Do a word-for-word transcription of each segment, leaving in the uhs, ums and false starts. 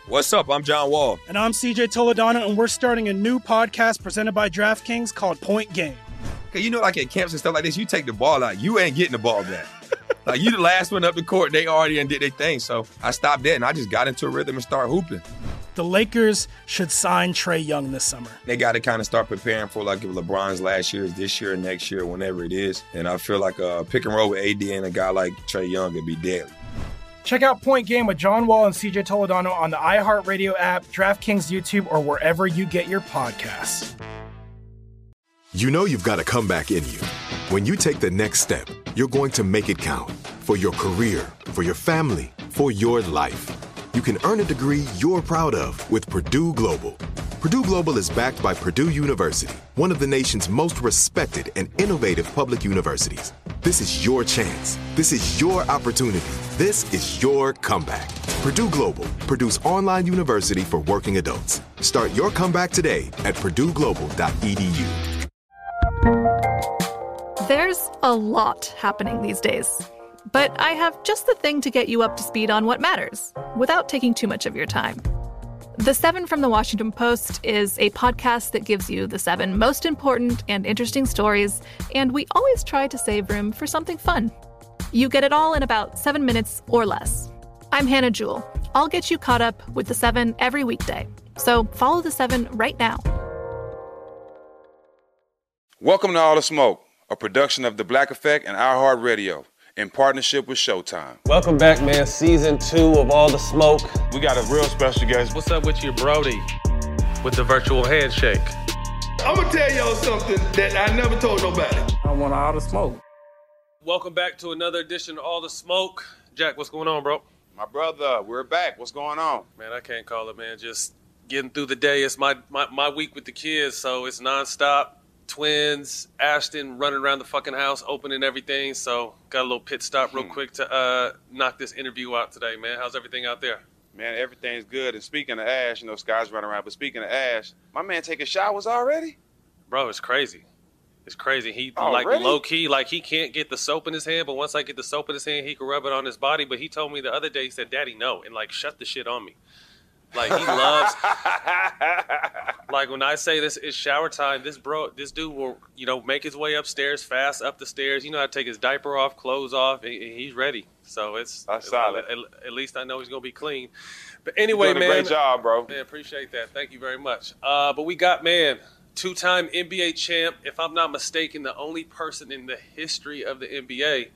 What's up? I'm John Wall. And I'm C J Toledano, and we're starting a new podcast presented by DraftKings called Point Game. Okay, you know, like at camps and stuff like this, you take the ball out, you ain't getting the ball back. Like, you the last one up the court, they already did their thing. So I stopped that, and I just got into a rhythm and started hooping. The Lakers should sign Trae Young this summer. They got to kind of start preparing for, like, if LeBron's last year is this year, next year, whenever it is. And I feel like a pick and roll with A D and a guy like Trae Young would be deadly. Check out Point Game with John Wall and C J Toledano on the iHeartRadio app, DraftKings YouTube, or wherever you get your podcasts. You know you've got a comeback in you. When you take the next step, you're going to make it count for your career, for your family, for your life. You can earn a degree you're proud of with Purdue Global. Purdue Global is backed by Purdue University, one of the nation's most respected and innovative public universities. This is your chance. This is your opportunity. This is your comeback. Purdue Global, Purdue's online university for working adults. Start your comeback today at purdue global dot e d u. There's a lot happening these days, but I have just the thing to get you up to speed on what matters without taking too much of your time. The Seven from the Washington Post is a podcast that gives you the seven most important and interesting stories, and we always try to save room for something fun. You get it all in about seven minutes or less. I'm Hannah Jewell. I'll get you caught up with the Seven every weekday. So follow the Seven right now. Welcome to All the Smoke, a production of The Black Effect and iHeartRadio in partnership with Showtime. Welcome back, man. Season two of All the Smoke. We got a real special guest. What's up with your Brody with the virtual handshake? I'm going to tell y'all something that I never told nobody. I want all the smoke. Welcome back to another edition of All the Smoke. Jack, what's going on, bro? My brother, we're back. What's going on? Man, I can't call it, man. Just getting through the day. It's my, my, my week with the kids, so it's nonstop. Twins, Ashton running around the fucking house, opening everything. So got a little pit stop real hmm. quick to uh, knock this interview out today, man. How's everything out there? Man, everything's good. And speaking of Ash, you know, Sky's running around. But speaking of Ash, my man taking showers already? Bro, it's crazy. It's crazy. He oh, like really? low key, like he can't get the soap in his hand. But once I get the soap in his hand, he can rub it on his body. But he told me the other day, he said, "Daddy, no," and like shut the shit on me. Like he loves, like when I say this is shower time, this bro, this dude will, you know, make his way upstairs fast, up the stairs. You know how to take his diaper off, clothes off, and he's ready. So it's That's solid. At, at least I know he's gonna be clean. But anyway, You're doing man, a great job, bro. Man, appreciate that. Thank you very much. Uh, but we got man, two-time N B A champ. If I'm not mistaken, the only person in the history of the N B A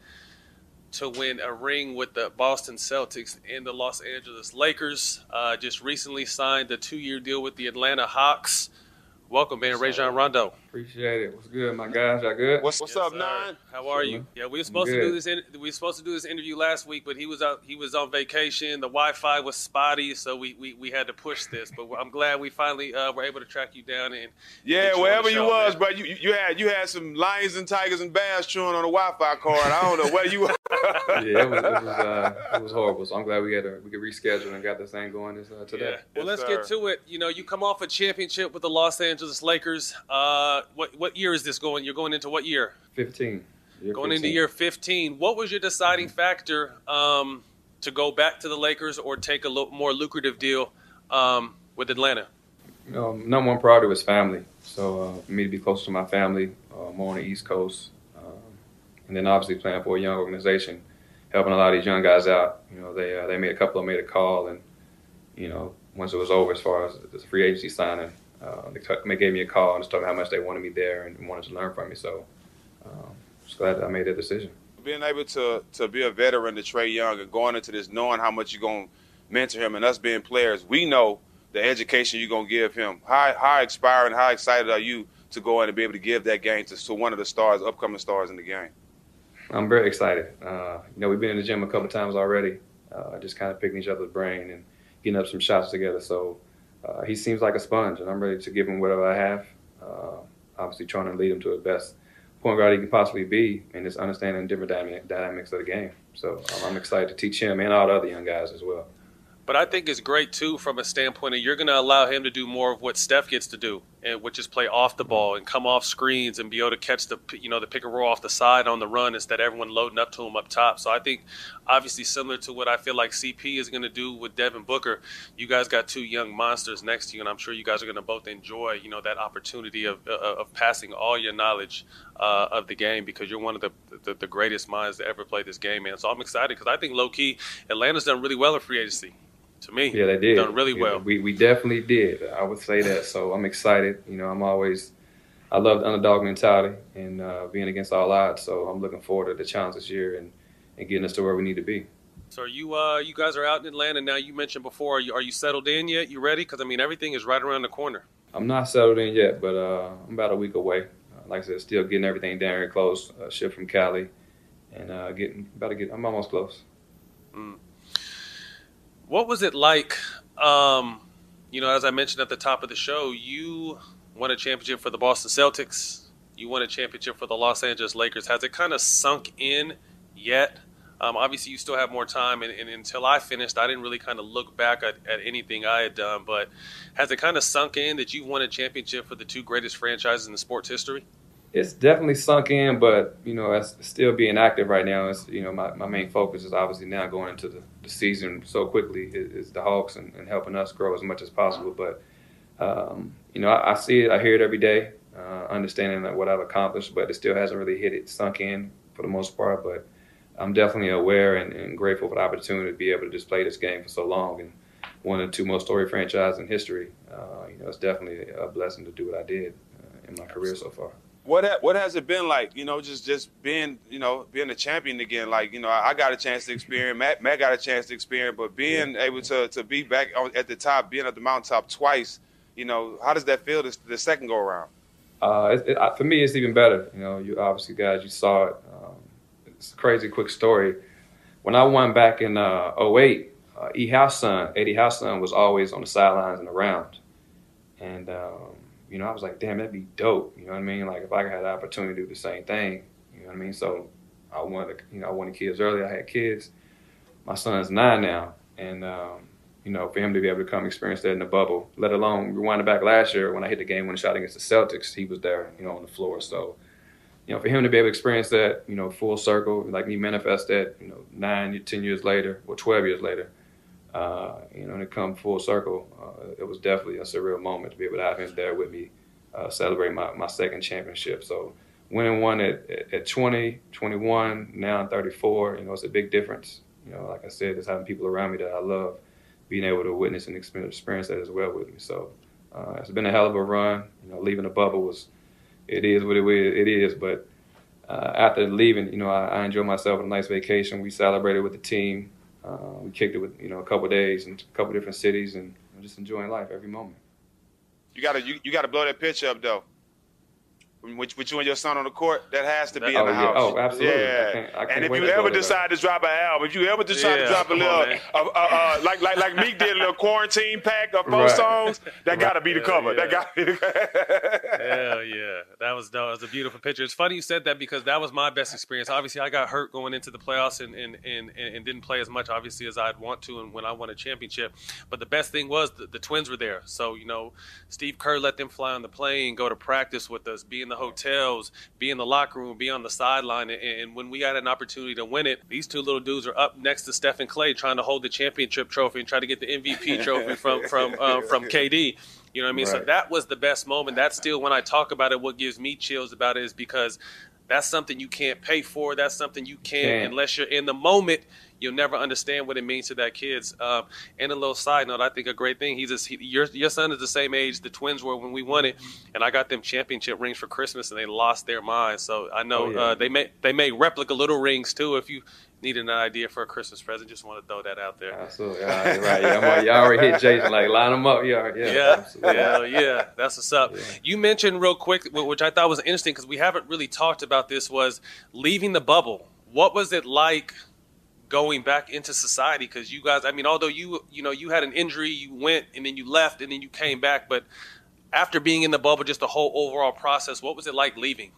to win a ring with the Boston Celtics and the Los Angeles Lakers. Uh, just recently signed a two-year deal with the Atlanta Hawks. Welcome, man, Rajon Rondo. Appreciate it. What's good, my guys? Y'all good? What's, what's yes, up, sir. Nine? How are you? Yeah, we were supposed to do this. In, we were supposed to do this interview last week, but he was out. He was on vacation. The Wi-Fi was spotty, so we, we, we had to push this. But I'm glad we finally uh, were able to track you down and yeah, you wherever show, you was, man. bro. You you had you had some lions and tigers and bears chewing on a Wi-Fi card. I don't know where you were. yeah, it was it was, uh, it was horrible. So I'm glad we had to, we could reschedule and got this thing going this uh, today. Yeah. Well, yes, let's sir. get to it. You know, you come off a championship with the Los Angeles Lakers. Uh, what what year is this going? You're going into what year? fifteen. Year going fifteen. into year fifteen. What was your deciding factor um, to go back to the Lakers or take a lo- more lucrative deal um, with Atlanta? You know, number one priority was family. So uh, for me to be close to my family, uh, more on the East Coast, um, and then obviously playing for a young organization, helping a lot of these young guys out. You know, they uh, they made a couple of them made a call, and you know, once it was over as far as the free agency signing. Uh, they, t- they gave me a call and just told me how much they wanted me there and wanted to learn from me. So um, just glad that I made that decision. Being able to to be a veteran to Trae Young and going into this knowing how much you're going to mentor him and us being players, we know the education you're going to give him. How, how inspiring, how excited are you to go in and be able to give that game to, to one of the stars, upcoming stars in the game? I'm very excited. Uh, you know, we've been in the gym a couple of times already, uh, just kind of picking each other's brain and getting up some shots together. So Uh, he seems like a sponge, and I'm ready to give him whatever I have. Uh, obviously, trying to lead him to the best point guard he can possibly be, and just understanding different dynamic, dynamics of the game. So um, I'm excited to teach him and all the other young guys as well. But I think it's great, too, from a standpoint of you're going to allow him to do more of what Steph gets to do. and would just play off the ball and come off screens and be able to catch the, you know, the pick and roll off the side on the run instead of everyone loading up to him up top. So I think obviously similar to what I feel like C P is going to do with Devin Booker, you guys got two young monsters next to you, and I'm sure you guys are going to both enjoy, you know, that opportunity of uh, of passing all your knowledge uh, of the game, because you're one of the, the the greatest minds to ever play this game, man. So I'm excited because I think low-key Atlanta's done really well in free agency. To me, yeah, they did. Done really yeah, well. We we definitely did. I would say that. So I'm excited. You know, I'm always, I love the underdog mentality and uh, being against all odds. So I'm looking forward to the challenge this year and, and getting us to where we need to be. So are you uh you guys are out in Atlanta now. You mentioned before, are you are you settled in yet? You ready? Because I mean everything is right around the corner. I'm not settled in yet, but uh, I'm about a week away. Uh, like I said, still getting everything down here close. Uh, shipped from Cali, and uh, getting about to get. I'm almost close. Mm. What was it like? Um, you know, as I mentioned at the top of the show, you won a championship for the Boston Celtics. You won a championship for the Los Angeles Lakers. Has it kind of sunk in yet? Um, obviously, you still have more time, and, and until I finished, I didn't really kind of look back at, at anything I had done. But has it kind of sunk in that you've won a championship for the two greatest franchises in the sports history? It's definitely sunk in, but, you know, as still being active right now, is, you know, my, my main focus is obviously now going into the, the season so quickly is, is the Hawks and, and helping us grow as much as possible. But, um, you know, I, I see it, I hear it every day, uh, understanding like what I've accomplished, but it still hasn't really hit it, sunk in for the most part. But I'm definitely aware and, and grateful for the opportunity to be able to just play this game for so long, and one of the two most storied franchises in history. Uh, you know, it's definitely a blessing to do what I did uh, in my career so far. What ha- what has it been like, you know, just, just being, you know, being a champion again? Like, you know, I got a chance to experience, Matt, Matt got a chance to experience, but being yeah. able to, to be back at the top, being at the mountaintop twice, you know, how does that feel this, the second go around? Uh, it, it, for me, it's even better. You know, you obviously, guys, you saw it. Um, it's a crazy quick story. When I won back in uh, oh eight, uh, E. House son, Eddie House son, was always on the sidelines and around. And, um, you know, I was like, damn, that'd be dope. You know what I mean? Like, if I had the opportunity to do the same thing, you know what I mean? So I wanted, you know, I wanted kids early. I had kids. My son's nine now. And, um, you know, for him to be able to come experience that in the bubble, let alone rewinding back last year when I hit the game winning shot against the Celtics, he was there, you know, on the floor. So, you know, for him to be able to experience that, you know, full circle, like me manifest that, you know, nine, ten years later, or twelve years later, Uh, you know, and it come full circle, uh, it was definitely a surreal moment to be able to have him there with me, uh, celebrate my, my second championship. So winning one at, at twenty, twenty-one, now I'm thirty-four, you know, it's a big difference. You know, like I said, it's having people around me that I love, being able to witness and experience that as well with me. So uh, it's been a hell of a run. You know, leaving the bubble was, it is what it is, it is but uh, after leaving, you know, I, I enjoyed myself with a nice vacation. We celebrated with the team. Uh, we kicked it with, you know, a couple of days in a couple of different cities, and you know, just enjoying life every moment. You gotta you, you gotta blow that picture up though. With, with you and your son on the court, that has to be oh, in the yeah. house. Oh, absolutely. Yeah. I can't, I can't and if wait you to ever go to decide that. to drop an album, if you ever decide yeah, to drop a little, on, uh, uh, uh, like like like Meek did, a little quarantine pack of four right. songs, that right. gotta be the cover. Yeah, That gotta be the Hell yeah, that was that was a beautiful picture. It's funny you said that because that was my best experience. Obviously, I got hurt going into the playoffs and and, and, and didn't play as much, obviously, as I'd want to, and when I won a championship. But the best thing was the, the twins were there. So you know, Steve Kerr let them fly on the plane, go to practice with us, be in the hotels, be in the locker room, be on the sideline, and, and when we had an opportunity to win it, these two little dudes are up next to Stephen Clay trying to hold the championship trophy and try to get the M V P trophy from from uh, from K D. You know what I mean? Right. So that was the best moment. That's still, when I talk about it, what gives me chills about it is because that's something you can't pay for. That's something you can't, can't. unless you're in the moment. You'll never understand what it means to that kids. Um, and a little side note, I think a great thing. He's a, he, your your son is the same age the twins were when we won it, and I got them championship rings for Christmas, and they lost their minds. So I know oh, yeah. uh, they made they made replica little rings too. If you need an idea for a Christmas present, just want to throw that out there. Absolutely, yeah, right. Yeah, I'm, you already hit Jason, like line them up. Yeah, yeah, yeah, absolutely. yeah, yeah. That's what's up. Yeah. You mentioned real quick, which I thought was interesting because we haven't really talked about this, was leaving the bubble. What was it like going back into society? Because you guys, I mean, although you, you know, you had an injury, you went and then you left and then you came back, but after being in the bubble, just the whole overall process, what was it like leaving?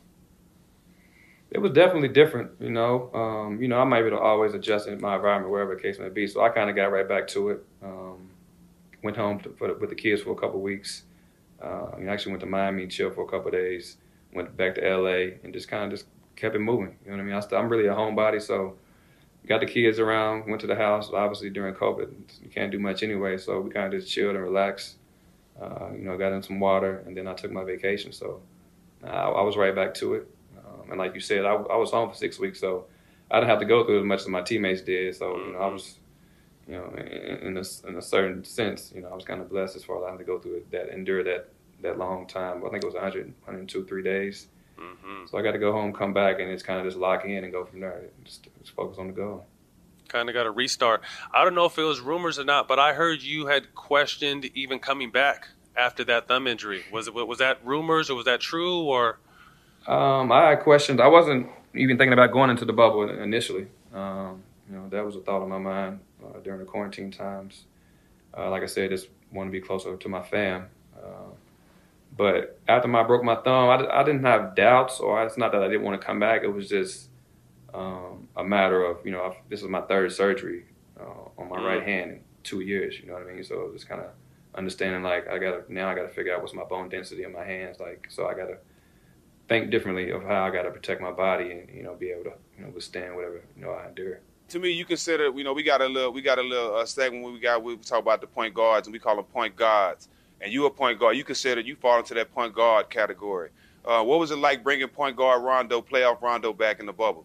It was definitely different, you know. Um, you know, I'm able to always adjust in my environment, wherever the case may be. So I kind of got right back to it. Um, went home to, for the, with the kids for a couple of weeks. Uh, you know, actually went to Miami, chilled for a couple of days, went back to L A, and just kind of just kept it moving. You know what I mean? I st- I'm really a homebody, so got the kids around, went to the house. Obviously, during COVID, you can't do much anyway, so we kind of just chilled and relaxed. Uh, you know, got in some water, and then I took my vacation. So I, I was right back to it. Um, and like you said, I, I was home for six weeks, so I didn't have to go through as much as my teammates did. So, you know, I was, you know, in, in, a, in a certain sense, you know, I was kind of blessed as far as I had to go through it, that, endure that that long time. I think it was one hundred, one hundred two, three days. Mm-hmm. So I got to go home, come back, and it's kind of just lock in and go from there. Just, just focus on the goal. Kind of got to restart. I don't know if it was rumors or not, but I heard you had questioned even coming back after that thumb injury. Was it was that rumors or was that true? Or um, I had questions. I wasn't even thinking about going into the bubble initially. Um, you know, that was a thought on my mind uh, during the quarantine times. Uh, like I said, just want to be closer to my fam. Uh, But after I broke my thumb, I, I didn't have doubts, or it's not that I didn't want to come back. It was just um, a matter of, you know, this is my third surgery uh, on my mm. right hand in two years, you know what I mean? So it was kind of understanding, like, I got to, now I got to figure out what's my bone density in my hands, like, so I got to think differently of how I got to protect my body and, you know, be able to, you know, withstand whatever, you know, I endure. To me, you consider, you know, we got a little, we got a little uh, segment where we got, we talk about the point guards, and we call them point guards. And you a point guard, you consider you fall into that point guard category. Uh, what was it like bringing point guard Rondo, playoff Rondo, back in the bubble?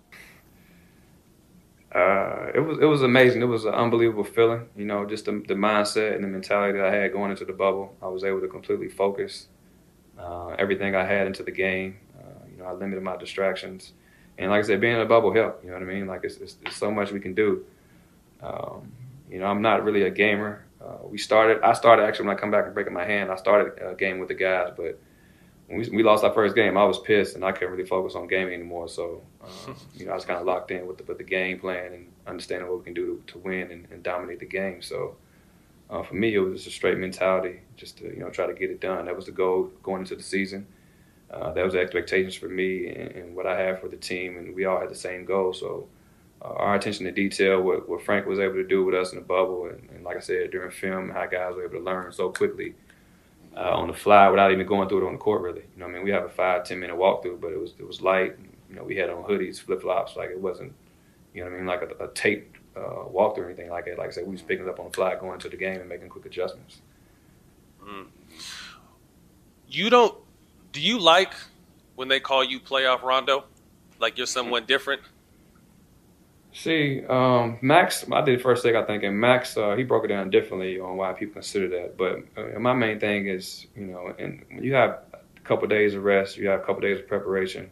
Uh, it was it was amazing. It was an unbelievable feeling. You know, just the, the mindset and the mentality that I had going into the bubble. I was able to completely focus uh, everything I had into the game. Uh, you know, I limited my distractions. And like I said, being in a bubble helped. You know what I mean? Like it's, it's, it's so much we can do. Um, you know, I'm not really a gamer. Uh, we started, I started actually when I come back and breaking my hand, I started a game with the guys, but when we, we lost our first game, I was pissed and I couldn't really focus on gaming anymore. So, uh, you know, I was kind of locked in with the, with the game plan and understanding what we can do to, to win and, and dominate the game. So uh, for me, it was just a straight mentality, just to, you know, try to get it done. That was the goal going into the season. Uh, that was the expectations for me and, and what I had for the team, and we all had the same goal. So Uh, our attention to detail, what, what Frank was able to do with us in the bubble, and, and like I said, during film, how guys were able to learn so quickly uh, on the fly without even going through it on the court, really. You know, I mean, we have a five, ten minute walkthrough, but it was it was light. And, you know, we had on hoodies, flip flops, like it wasn't, you know what I mean, like a, a taped uh, walkthrough or anything like that. Like I said, we was picking it up on the fly, going to the game, and making quick adjustments. Mm. You don't? Do you like when they call you playoff Rondo? Like you're someone different? See, um, Max, I did first take, I think, and Max, uh, he broke it down differently on why people consider that. But uh, my main thing is, you know, and when you have a couple of days of rest, you have a couple of days of preparation,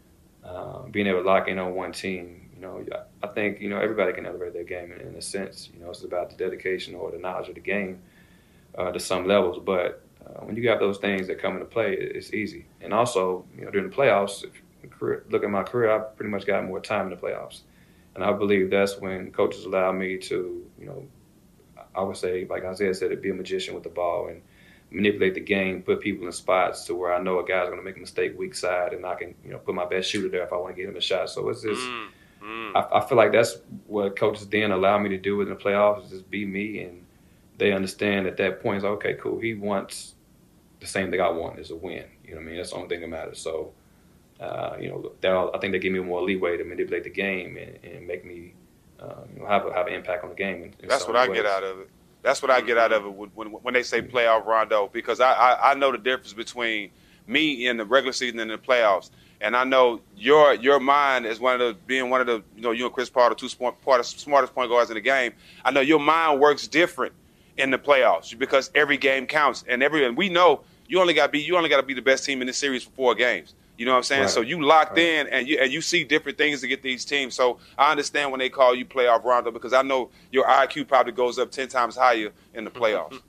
uh, being able to lock in on one team, you know, I think, you know, everybody can elevate their game in, in a sense. You know, it's about the dedication or the knowledge of the game uh, to some levels. But uh, when you have those things that come into play, it's easy. And also, you know, during the playoffs, if you look at my career, I pretty much got more time in the playoffs. And I believe that's when coaches allow me to, you know, I would say, like Isaiah said, to be a magician with the ball and manipulate the game, put people in spots to where I know a guy's going to make a mistake weak side, and I can, you know, put my best shooter there if I want to get him a shot. So it's just, mm, mm. I, I feel like that's what coaches then allow me to do within the playoffs, is just be me, and they understand at that point, it's like, okay, cool, he wants the same thing I want, is a win. You know what I mean? That's the only thing that matters. So. Uh, you know, I think they give me more leeway to manipulate the game and, and make me, uh, you know, have a, have an impact on the game. In, in That's what I ways. get out of it. That's what I get out of it when when they say playoff Rondo, because I, I, I know the difference between me in the regular season and the playoffs, and I know your your mind is one of the being one of the you know you and Chris Paul, the two smart, part of smartest point guards in the game. I know your mind works different in the playoffs because every game counts, and every and we know you only got to be you only got to be the best team in this series for four games. You know what I'm saying? Right. So you locked right. in, and you and you see different things to get these teams. So I understand when they call you playoff Rondo, because I know your I Q probably goes up ten times higher in the playoffs.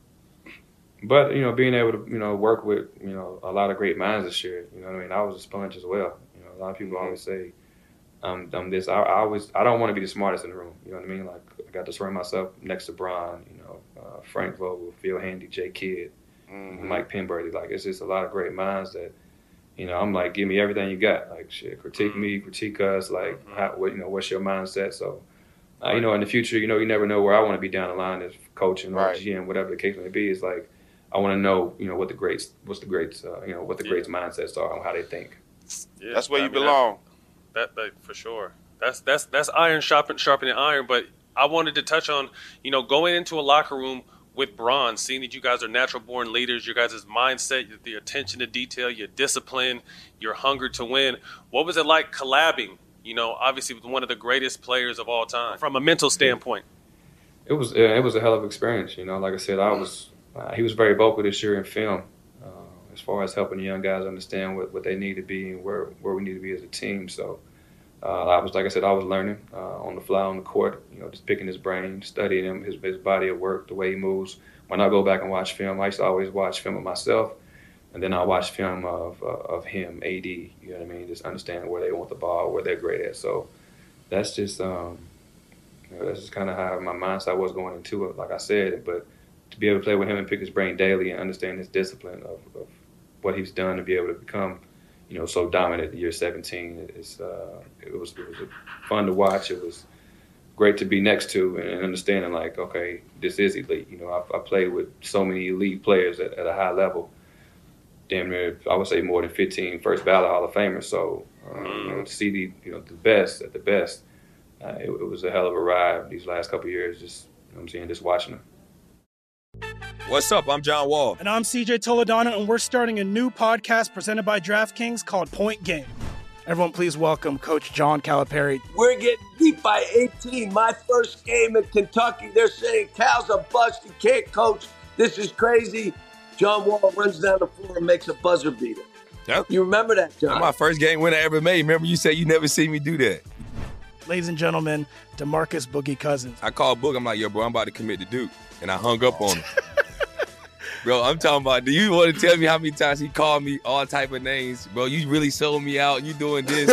But, you know, being able to, you know, work with, you know, a lot of great minds this year, you know what I mean? I was a sponge as well. You know, a lot of people always say, um, I'm this. I, I always, I don't want to be the smartest in the room. You know what I mean? Like, I got to surround myself next to Bron, you know, uh, Frank Vogel, Phil Handy, Jay Kidd, mm-hmm. Mike Penberthy. Like, it's just a lot of great minds that, you know, I'm like, give me everything you got. Like, shit, critique me, critique us. Like, how, what, you know, what's your mindset? So, uh, right. you know, in the future, you know, you never know where I want to be down the line as coaching or right. G M, whatever the case may be. It's like, I want to know, you know, what the greats, what's the greats, uh, you know, what the Yeah. greats' mindsets are and how they think. Yeah, That's where I you mean, belong. That, that for sure. That's that's that's iron sharpen, sharpening iron. But I wanted to touch on, you know, going into a locker room with Bron, seeing that you guys are natural born leaders, your guys' mindset, the attention to detail, your discipline, your hunger to win. What was it like collabing, you know, obviously with one of the greatest players of all time from a mental standpoint? It was uh, it was a hell of an experience. You know, like I said, I was uh, he was very vocal this year in film uh, as far as helping the young guys understand what, what they need to be and where, where we need to be as a team. So uh, I was, like I said, I was learning uh, on the fly on the court, you know, just picking his brain, studying him, his, his body of work, the way he moves. When I go back and watch film, I used to always watch film of myself, and then I watch film of uh, of him, A D, you know what I mean, just understanding where they want the ball, where they're great at. So that's just um, you know, that's just kind of how my mindset was going into it, like I said. But to be able to play with him and pick his brain daily and understand his discipline of, of what he's done to be able to become, you know, so dominant at year seventeen, it's, uh, it was it was fun to watch. It was great to be next to and understanding, like, okay, this is elite. You know, I, I played with so many elite players at, at a high level. Damn near, I would say more than fifteen first ballot Hall of Famers. So, um, you know, to see the, you know, the best at the best, uh, it, it was a hell of a ride these last couple of years, just, you know what I'm saying, just watching them. What's up? I'm John Wall. And I'm C J Toledano, and we're starting a new podcast presented by DraftKings called Point Game. Everyone, please welcome Coach John Calipari. We're getting beat by eighteen. My first game in Kentucky, they're saying Cal's a bust. He can't coach. This is crazy. John Wall runs down the floor and makes a buzzer beater. Yep. You remember that, John? That's my first game win I ever made. Remember you said you never seen me do that. Ladies and gentlemen, DeMarcus Boogie Cousins. I called Boog. I'm like, yo, bro, I'm about to commit to Duke. And I hung up on him. Bro, I'm talking about, do you want to tell me how many times he called me all type of names? Bro, you really sold me out. You doing this.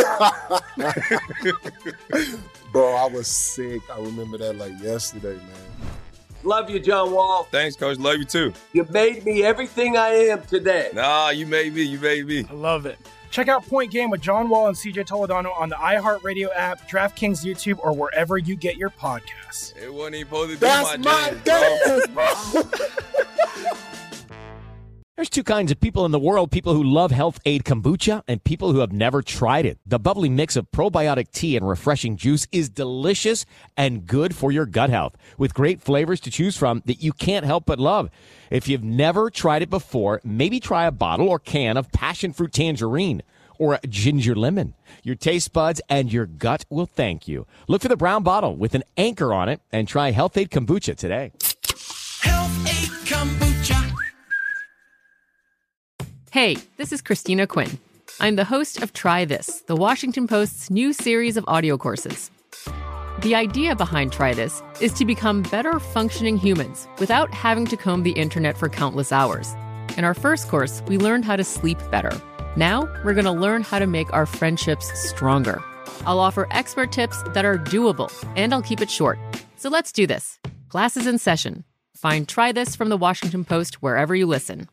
Bro, I was sick. I remember that like yesterday, man. Love you, John Wall. Thanks, Coach. Love you, too. You made me everything I am today. Nah, you made me. You made me. I love it. Check out Point Game with John Wall and C J Toledano on the iHeartRadio app, DraftKings YouTube, or wherever you get your podcasts. It wasn't even supposed to be That's my, my jam, dance, bro. There's two kinds of people in the world, people who love Health Aid Kombucha and people who have never tried it. The bubbly mix of probiotic tea and refreshing juice is delicious and good for your gut health, with great flavors to choose from that you can't help but love. If you've never tried it before, maybe try a bottle or can of passion fruit tangerine or a ginger lemon. Your taste buds and your gut will thank you. Look for the brown bottle with an anchor on it and try Health Aid Kombucha today. Health Aid Kombucha. Hey, this is Christina Quinn. I'm the host of Try This, the Washington Post's new series of audio courses. The idea behind Try This is to become better functioning humans without having to comb the internet for countless hours. In our first course, we learned how to sleep better. Now, we're going to learn how to make our friendships stronger. I'll offer expert tips that are doable, and I'll keep it short. So let's do this. Class is in session. Find Try This from the Washington Post wherever you listen.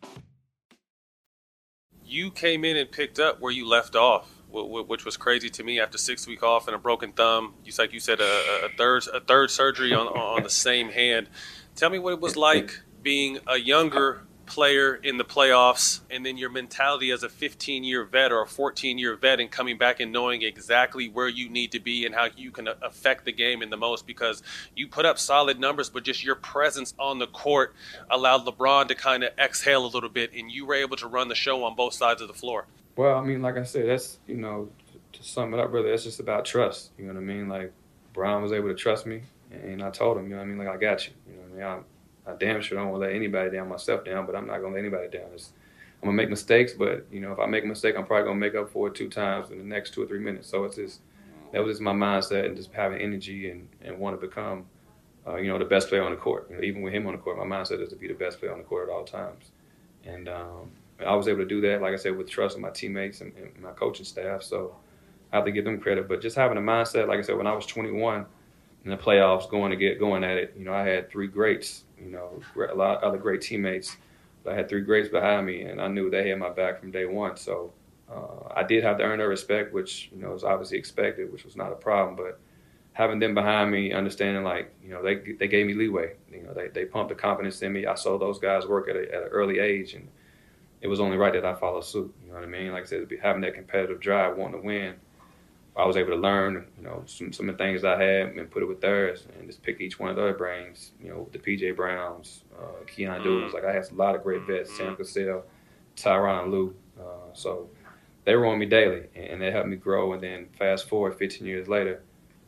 You came in and picked up where you left off, which was crazy to me after six week off and a broken thumb. You like you said a, a third a third surgery on on the same hand. Tell me what it was like being a younger player in the playoffs, and then your mentality as a fifteen year vet or a fourteen year vet, and coming back and knowing exactly where you need to be and how you can affect the game in the most, because you put up solid numbers, but just your presence on the court allowed LeBron to kind of exhale a little bit, and you were able to run the show on both sides of the floor. Well, I mean, like I said, that's, you know, to sum it up, really, that's just about trust. You know what I mean? Like, Brown was able to trust me, and I told him, you know what I mean? Like, I got you. You know what I mean? I'm, I damn sure don't want to let anybody down, myself down, but I'm not going to let anybody down. It's, I'm going to make mistakes, but, you know, if I make a mistake, I'm probably going to make up for it two times in the next two or three minutes. So it's just, that was just my mindset, and just having energy and, and want to become, uh, you know, the best player on the court. You know, even with him on the court, my mindset is to be the best player on the court at all times. And um, I was able to do that, like I said, with trust in my teammates and, and my coaching staff. So I have to give them credit. But just having a mindset, like I said, when I was twenty-one in the playoffs, going to get going at it, you know, I had three greats. You know, a lot of other great teammates. But I had three greats behind me, and I knew they had my back from day one. So uh, I did have to earn their respect, which, you know, was obviously expected, which was not a problem. But having them behind me, understanding like, you know, they they gave me leeway. You know, they, they pumped the confidence in me. I saw those guys work at, a, at an early age, and it was only right that I follow suit. You know what I mean? Like I said, having that competitive drive, wanting to win, I was able to learn, you know, some, some of the things I had and put it with theirs and just pick each one of their brains, you know, the P J Browns, uh, Keon Dools. Like I had a lot of great vets, Sam Cassell, Tyronn Lue. Uh, so they were on me daily, and they helped me grow. And then fast forward fifteen years later,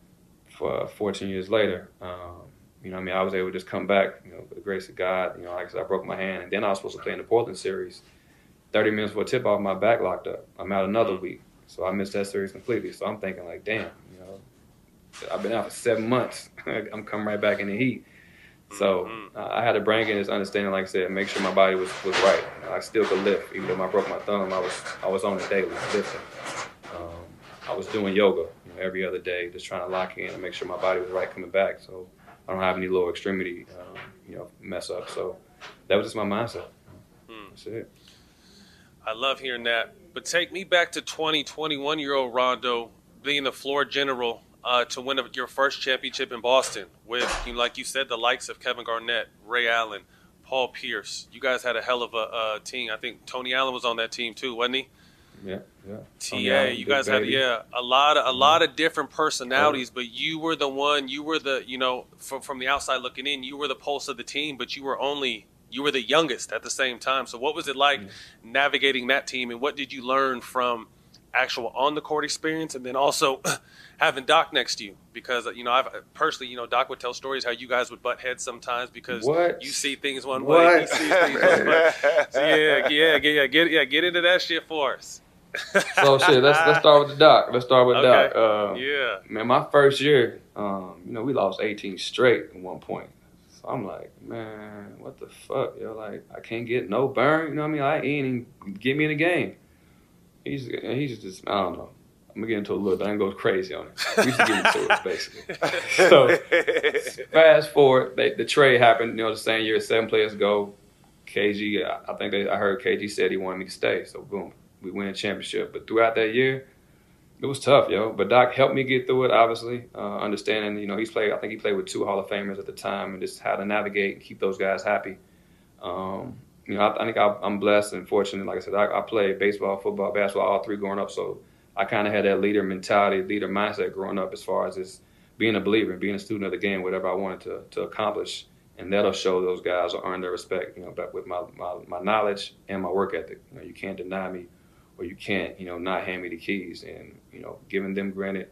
for fourteen years later, um, you know what I mean, I was able to just come back, you know, with the grace of God. You know, like I said, I broke my hand, and then I was supposed to play in the Portland series. thirty minutes before tip-off, my back locked up. I'm out another week. So I missed that series completely. So I'm thinking like, damn, you know, I've been out for seven months. I'm coming right back in the heat. So uh, I had to bring in this understanding, like I said, make sure my body was, was right. You know, I still could lift. Even though I broke my thumb, I was I was on it daily, lifting. Um, I was doing yoga, you know, every other day, just trying to lock in and make sure my body was right coming back. So I don't have any lower extremity, um, you know, mess up. So that was just my mindset. Hmm. That's it. I love hearing that. But take me back to twenty, twenty-one-year-old Rondo being the floor general uh, to win a, your first championship in Boston with, you know, like you said, the likes of Kevin Garnett, Ray Allen, Paul Pierce. You guys had a hell of a uh, team. I think Tony Allen was on that team too, wasn't he? Yeah, yeah. T A, you guys had yeah a lot of a lot of different personalities, but you were the one. You were the you know from from the outside looking in, you were the pulse of the team, but you were only. You were the youngest at the same time. So what was it like mm-hmm. navigating that team, and what did you learn from actual on-the-court experience, and then also having Doc next to you? Because, you know, I've personally, you know, Doc would tell stories how you guys would butt heads sometimes because what? you see things one what? way, he sees things one way. So yeah, yeah, yeah, get, yeah, get into that shit for us. So shit, let's let's start with the Doc. Let's start with okay. Doc. Uh, yeah. Man, my first year, um, you know, we lost eighteen straight at one point. I'm like, man, what the fuck? Yo, like, I can't get no burn. You know what I mean? I ain't even get me in the game. He's he's just, I don't know. I'm going to get into a little bit. I ain't go crazy on it. We used to get into it, basically. So, fast forward, they, the trade happened, you know, the same year, seven players go. K G, I think they, I heard K G said he wanted me to stay. So, boom, we win a championship. But throughout that year, it was tough, yo. But Doc helped me get through it, obviously, uh, understanding, you know, he's played, I think he played with two Hall of Famers at the time, and just how to navigate and keep those guys happy. Um, you know, I, I think I, I'm blessed and fortunate. Like I said, I, I played baseball, football, basketball, all three growing up. So I kind of had that leader mentality, leader mindset growing up as far as just being a believer and being a student of the game, whatever I wanted to, to accomplish. And that'll show those guys or earn their respect, you know, back with my, my, my knowledge and my work ethic. You know, you can't deny me. Or you can't, you know, not hand me the keys. And, you know, giving them granted,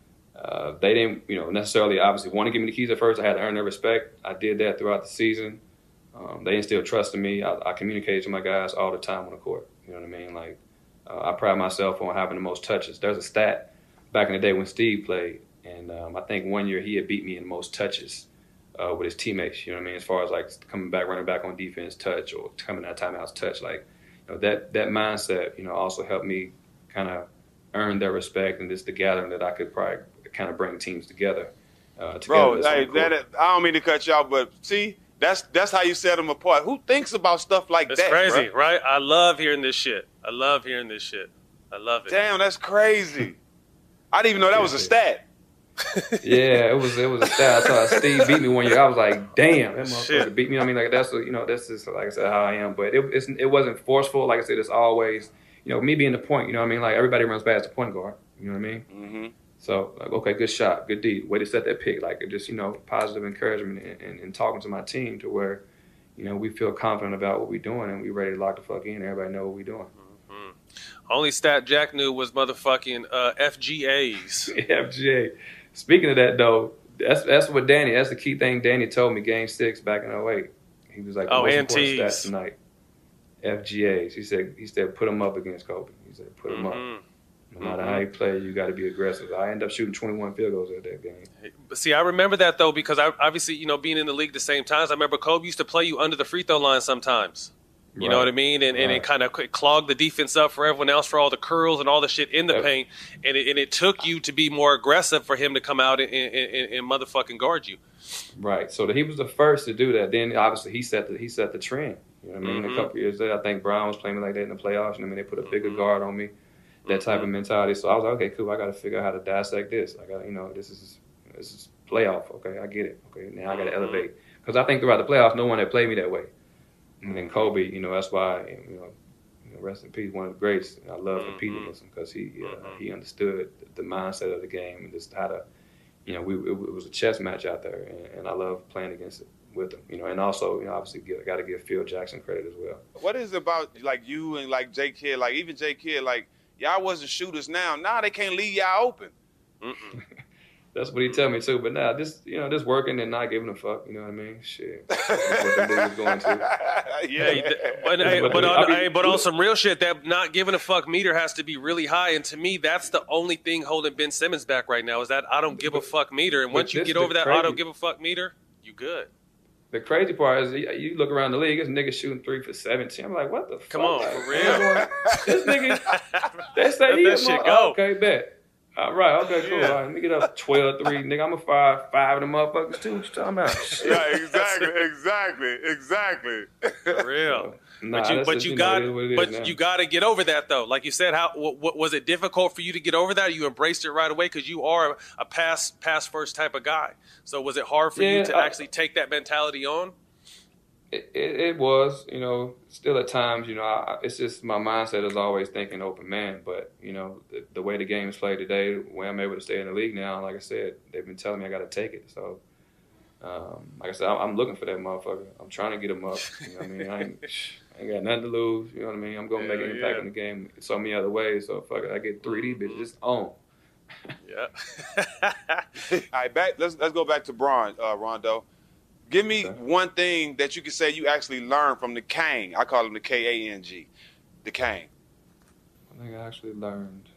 uh, they didn't, you know, necessarily obviously want to give me the keys at first. I had to earn their respect. I did that throughout the season. Um, they instilled trust in me. I, I communicated to my guys all the time on the court. You know what I mean? Like, uh, I pride myself on having the most touches. There's a stat back in the day when Steve played, and um, I think one year he had beat me in the most touches uh, with his teammates. You know what I mean? As far as, like, coming back, running back on defense, touch, or coming out of timeouts, touch, like, you know, that that mindset, you know, also helped me kind of earn their respect and just the gathering that I could probably kind of bring teams together. Uh, together Bro, hey, that, I don't mean to cut you off, but see, that's that's how you set them apart. Who thinks about stuff like that's that? That's crazy, bro? right? I love hearing this shit. I love hearing this shit. I love it. Damn, that's crazy. I didn't even know that was a stat. Yeah, it was it was a stat. I saw Steve beat me one year. I was like, damn, that motherfucker Shit. beat me. I mean, like that's you know that's just like I said how I am. But it it's, it wasn't forceful. Like I said, it's always you know me being the point. You know what I mean? Like everybody runs past the point guard. You know what I mean? Mm-hmm. So like okay, good shot, good deed, way to set that pick. Like it just you know positive encouragement and, and, and talking to my team to where you know we feel confident about what we're doing and we ready to lock the fuck in. Everybody know what we're doing. Mm-hmm. Only stat Jack knew was motherfucking uh, F G As. F G A. Speaking of that, though, that's that's what Danny, that's the key thing Danny told me game six back in oh eight. He was like, oh, most and important T's. stats tonight. F G As. He said, he said, put them up against Kobe. He said, put them mm-hmm. up. No matter mm-hmm. how you play, you got to be aggressive. I ended up shooting twenty-one field goals at that game. But see, I remember that, though, because I obviously, you know, being in the league the same times, I remember Kobe used to play you under the free throw line sometimes. You right. know what I mean? And, right. and it kind of clogged the defense up for everyone else for all the curls and all the shit in the yep. paint. And it, and it took you to be more aggressive for him to come out and, and, and, and motherfucking guard you. Right. So he was the first to do that. Then, obviously, he set the, he set the trend. You know what I mean? Mm-hmm. A couple years later, I think Brown was playing like that in the playoffs. And I mean, they put a bigger mm-hmm. guard on me, that type mm-hmm. of mentality. So I was like, okay, cool. I got to figure out how to dissect this. I got, you know, this is this is playoff. Okay, I get it. Okay, now I got to elevate because I think throughout the playoffs, no one had played me that way. And then Kobe, you know, that's why you know, you know rest in peace, one of the greats. I love competing against him because he uh, he understood the mindset of the game and just how to, you know, we it, it was a chess match out there, and, and I love playing against it with him. You know, and also, you know, obviously got to give Phil Jackson credit as well. What is it about like you and like Jay Kidd, like even Jay Kidd, like y'all wasn't shooters now. Now they can't leave y'all open. Mm-mm. That's what he tell me too. But now, nah, just you know, just working and not giving a fuck. You know what I mean? Shit. That's what the niggas going to. Yeah, hey, but hey, but, on, hey, but on some real shit, that not giving a fuck meter has to be really high. And to me, that's the only thing holding Ben Simmons back right now is that I don't give a fuck meter. And once you get over that crazy, I don't give a fuck meter, you good. The crazy part is you look around the league, this nigga shooting three for seventeen. I'm like, what the Come fuck? Come on, for real. This nigga, they say Let he that shit go. Okay, bet. All right, okay, cool. Yeah. All right, let me get up twelve three. Nigga, I'm a five, five of them motherfuckers too. What you talking about? Yeah, exactly, exactly, exactly. For real. Nah, but you, but just, you you got, know, but now. you got to get over that though. Like you said, how what, what, was it difficult for you to get over that? You embraced it right away because you are a pass, pass first type of guy. So was it hard for Yeah, you to I, actually take that mentality on? It, it, it was, you know, still at times, you know, I, it's just my mindset is always thinking open man. But, you know, the, the way the game is played today, the way I'm able to stay in the league now, like I said, they've been telling me I got to take it. So, um, like I said, I'm, I'm looking for that motherfucker. I'm trying to get him up. You know what I mean? I ain't, I ain't got nothing to lose. You know what I mean? I'm going to Yeah, make an impact yeah. in the game so many other ways. So, fuck it, I get three of these bitches. Just on. Yeah. All right, back. Let's let's go back to Bron, uh, Rondo. Give me Okay. one thing that you can say you actually learned from the Kang. I call him the K A N G, the Kang. I think I actually learned.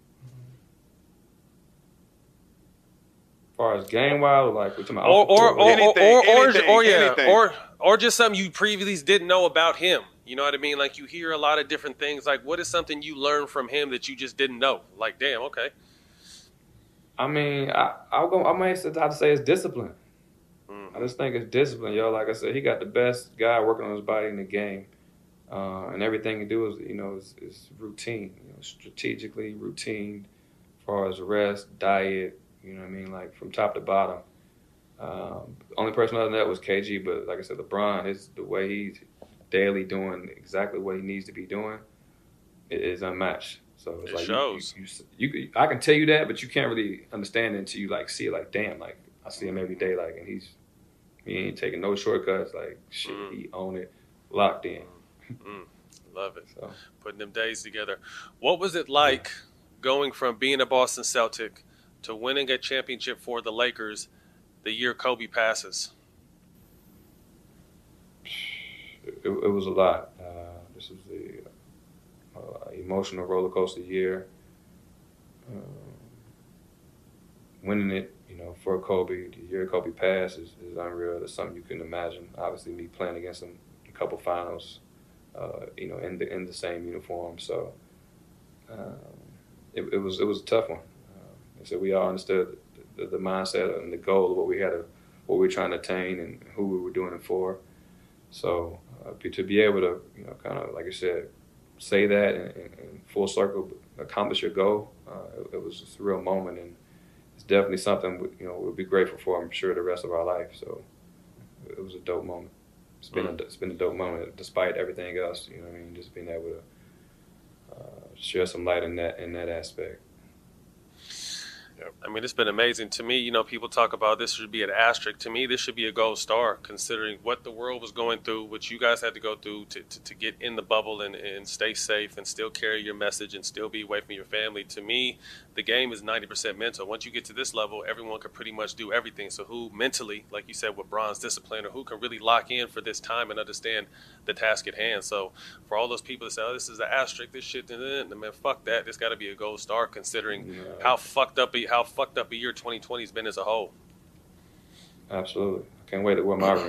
As far as game wise, like we're talking about Or or or, Anything, or, or, anything, or, yeah, anything. or or just something you previously didn't know about him. You know what I mean? Like you hear a lot of different things. Like what is something you learned from him that you just didn't know? Like damn, okay. I mean, I I'll go. I might have to say it's discipline. I just think it's discipline, yo. Like I said, he got the best guy working on his body in the game, uh, and everything he do is, you know, is, is routine. You know, strategically routine, as far as rest, diet. You know what I mean? Like from top to bottom. Um, the only person other than that was K G, but like I said, LeBron is the way he's daily doing exactly what he needs to be doing. It is unmatched. So it's It like shows. You, you, you, you, I can tell you that, but you can't really understand it until you like see it. Like damn, like I see him every day, like, and he's. He ain't taking no shortcuts. Like, shit, mm. he own it, locked in. Mm. Love it. So. Putting them days together. What was it like yeah. going from being a Boston Celtic to winning a championship for the Lakers the year Kobe passes? It, it was a lot. Uh, this was a uh, emotional roller coaster year. Uh, winning it. You know, for Kobe, the year Kobe passed is, is unreal. It's something you couldn't imagine. Obviously, me playing against him in a couple finals, uh, you know, in the in the same uniform. So um, it, it was it was a tough one. Uh, so we all understood the, the, the mindset and the goal of what we had, to, what we were trying to attain, and who we were doing it for. So uh, to be able to, you know, kind of like I said, say that and, and full circle accomplish your goal, uh, it, it was just a real moment. And it's definitely something, you know, we'll be grateful for, I'm sure, the rest of our life. So it was a dope moment. It's been mm. a it's been a dope moment, despite everything else. You know what I mean? Just being able to uh, share some light in that in that aspect. I mean, it's been amazing. To me, you know, people talk about this should be an asterisk. To me, this should be a gold star, considering what the world was going through, what you guys had to go through to, to, to get in the bubble and, and stay safe and still carry your message and still be away from your family. To me, the game is ninety percent mental. Once you get to this level, everyone can pretty much do everything. So who mentally, like you said, with Bron's discipline, or who can really lock in for this time and understand the task at hand? So for all those people that say, oh, this is an asterisk, this shit, and man, fuck that. This got to be a gold star, considering yeah. how fucked up how fucked up a year twenty twenty has been as a whole. Absolutely. I can't wait to wear my ring.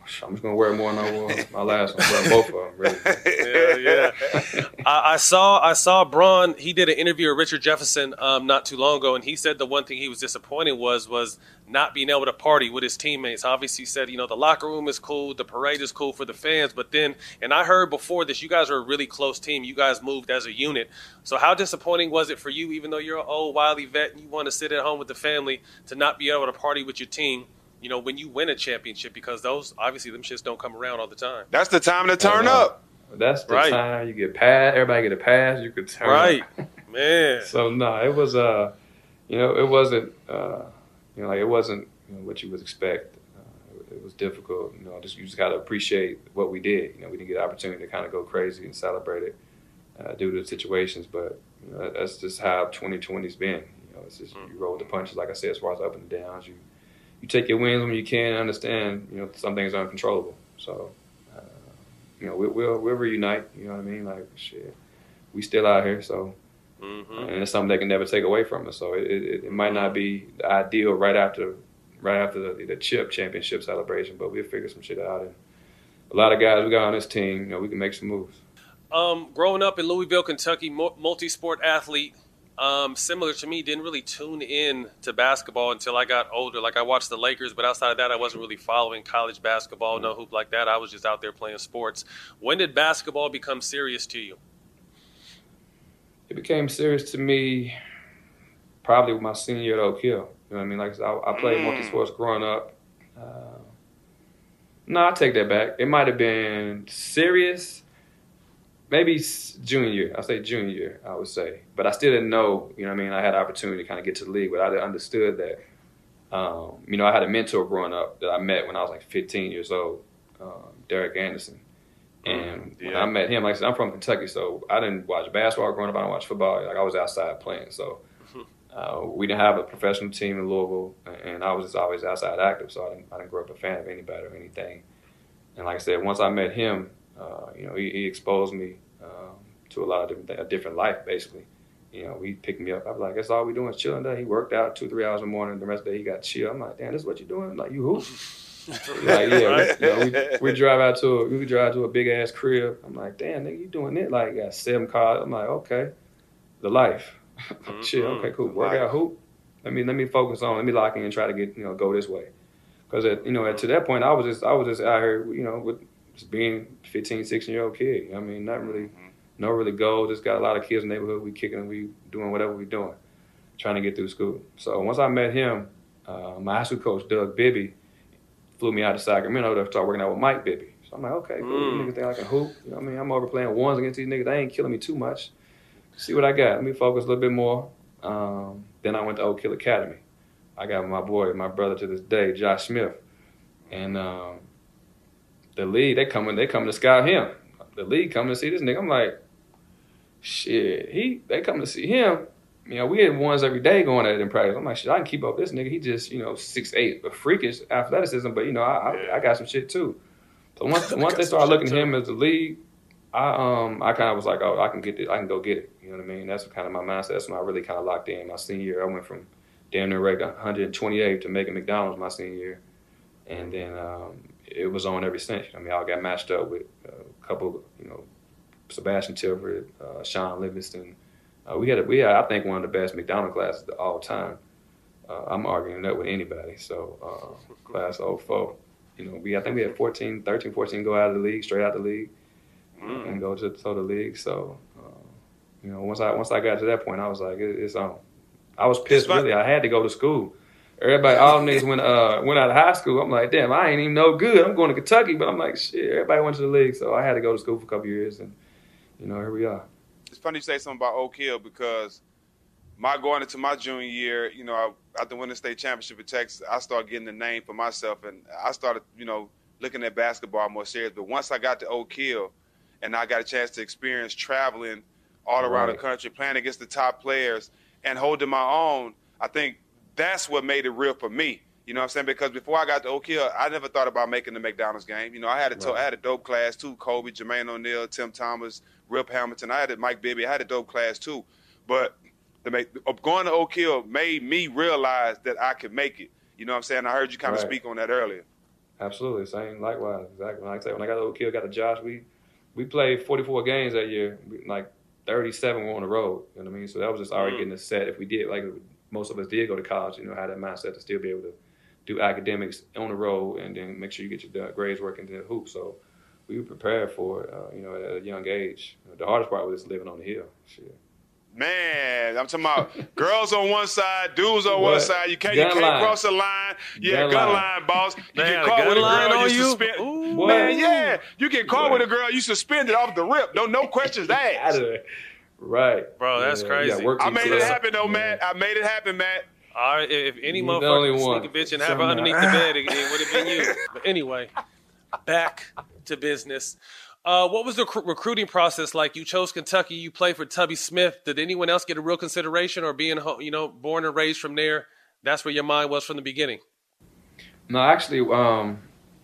I'm just gonna wear more than I wore my last one. Wear both of them, really. Yeah, yeah. I, I saw I saw Braun. He did an interview with Richard Jefferson um, not too long ago, and he said the one thing he was disappointed was was not being able to party with his teammates. Obviously, he said, you know, the locker room is cool, the parade is cool for the fans, but then, and I heard before this, you guys are a really close team. You guys moved as a unit. So how disappointing was it for you, even though you're an old wily vet and you want to sit at home with the family, to not be able to party with your team? You know, when you win a championship, because those, obviously, them shits don't come around all the time. That's the time to turn up. That's the Right. time you get pass. Everybody get a pass. You could turn Right. up. Man. So, no, it was, uh, you know, it wasn't, uh, you know, like it wasn't you know, what you would expect. Uh, it, it was difficult. You know, just you just got to appreciate what we did. You know, we didn't get the opportunity to kind of go crazy and celebrate it uh, due to the situations. But, you know, that's just how twenty twenty's been. You know, it's just you roll the punches, like I said, as far as up and downs. You, You take your wins when you can and understand, you know, some things are uncontrollable. So, uh, you know, we, we'll we'll reunite. You know what I mean? Like, shit, we still out here. So, mm-hmm. and it's something they can never take away from us. So it, it, it might not be the ideal right after right after the, the chip championship celebration, but we'll figure some shit out. And a lot of guys we got on this team, you know, we can make some moves. Um, growing up in Louisville, Kentucky, multi-sport athlete. Um, similar to me, didn't really tune in to basketball until I got older. Like, I watched the Lakers, but outside of that, I wasn't really following college basketball, no hoop like that. I was just out there playing sports. When did basketball become serious to you? It became serious to me probably with my senior year at Oak Hill. You know what I mean? Like, I, I played Mm. multi-sports growing up. Uh, no, I take that back. It might have been serious. Maybe junior year. I say junior year, I would say. But I still didn't know, you know what I mean? I had an opportunity to kind of get to the league, but I understood that, um, you know, I had a mentor growing up that I met when I was like fifteen years old, um, Derek Anderson. And Yeah. when I met him, like I said, I'm from Kentucky, so I didn't watch basketball growing up. I didn't watch football. Like, I was outside playing. So uh, we didn't have a professional team in Louisville, and I was just always outside active, so I didn't, I didn't grow up a fan of anybody or anything. And like I said, once I met him, Uh, you know, he, he exposed me um, to a lot of different things, a different life, basically. You know, he picked me up. I was like, that's all we doing is chilling there. He worked out two, three hours in the morning. The rest of the day, he got chill. I'm like, damn, this is what you doing? Like, you hoop? Like, yeah, we, you know, we, we drive out to a, we drive to a big ass crib. I'm like, damn, nigga, you doing it? Like, got seven cars. I'm like, okay, the life. Chill. Okay, cool. Work out, hoop. Let me let me focus on. Let me lock in and try to get you know go this way. Because you know, at, to that point, I was just I was just out here, you know, with just being fifteen, sixteen year old kid. You know what I mean, not really, no really goal. Just got a lot of kids in the neighborhood. We kicking, we doing whatever we doing, trying to get through school. So once I met him, uh, my high school coach Doug Bibby flew me out to Sacramento to start working out with Mike Bibby. So I'm like, okay, cool. Mm. These niggas think I can hoop. You know what I mean? I'm over playing ones against these niggas. They ain't killing me too much. See what I got. Let me focus a little bit more. Um, then I went to Oak Hill Academy. I got my boy, my brother to this day, Josh Smith. And um, the league, they coming, they coming to scout him. The league coming to see this nigga. I'm like, shit, he, they coming to see him. You know, we had ones every day going at it in practice. I'm like, shit, I can keep up with this nigga. He just, you know, six eight, but freakish athleticism. But, you know, I, I, I got some shit too. So once once they started looking at him as the lead, I um I kind of was like, oh, I can get it. I can go get it. You know what I mean? That's kind of my mindset. That's when I really kind of locked in. My senior year, I went from damn near ranked one hundred twenty-eighth to making McDonald's my senior year. And then um, it was on every since. I mean, I got matched up with a couple, you know, Sebastian Tilford, uh, Sean Livingston. Uh, we had, a, we had, I think, one of the best McDonald classes of all time. Uh, I'm arguing that with anybody. So, uh, class oh four. You know, we I think we had fourteen, thirteen, fourteen go out of the league, straight out of the league, mm. and go to, to the league. So, uh, you know, once I once I got to that point, I was like, it, it's on. I was pissed, really. I had to go to school. Everybody, all niggas went uh, went out of high school. I'm like, damn, I ain't even no good. I'm going to Kentucky, but I'm like, shit, everybody went to the league. So I had to go to school for a couple years, and, you know, here we are. It's funny you say something about Oak Hill because my going into my junior year, you know, I, after winning the state championship in Texas, I started getting the name for myself, and I started, you know, looking at basketball more serious. But once I got to Oak Hill and I got a chance to experience traveling all around Right. the country, playing against the top players and holding my own, I think that's what made it real for me. You know what I'm saying? Because before I got to Oak Hill, I never thought about making the McDonald's game. You know, I had a, to- Right. I had a dope class too. Kobe, Jermaine O'Neal, Tim Thomas, Rip Hamilton. I had a Mike Bibby. I had a dope class too. But the make, going to Oak Hill made me realize that I could make it. You know what I'm saying? I heard you kind of Right. speak on that earlier. Absolutely, same. Likewise, exactly. Like I said, when I got to Oak Hill, got to Josh, we we played forty-four games that year. We, like thirty-seven were on the road. You know what I mean? So that was just already mm. getting us set. If we did, like most of us did go to college, you know, had that mindset to still be able to do academics on the road and then make sure you get your grades working to the hoop. So we were prepared for it, uh, you know, at a young age. The hardest part was just living on the hill. Shit. Man, I'm talking about girls on one side, dudes on what? one side. You can't, gun you can't line. cross the line. Yeah, gun, gun line. line, boss. You Man, get caught with a girl, you, you suspend. Ooh. Man, yeah, you get caught what? with a girl, you suspended off the rip. No, no questions asked. Right, bro, that's yeah, crazy. Yeah, I made it happen though, Matt. I made it happen, Matt. All right, if any motherfucker can sneak a bitch and have her underneath the bed, it, it would have been you. But anyway, back to business. Uh, what was the rec- recruiting process like? You chose Kentucky. You played for Tubby Smith. Did anyone else get a real consideration, or being, you know, born and raised from there, that's where your mind was from the beginning? No, actually, um,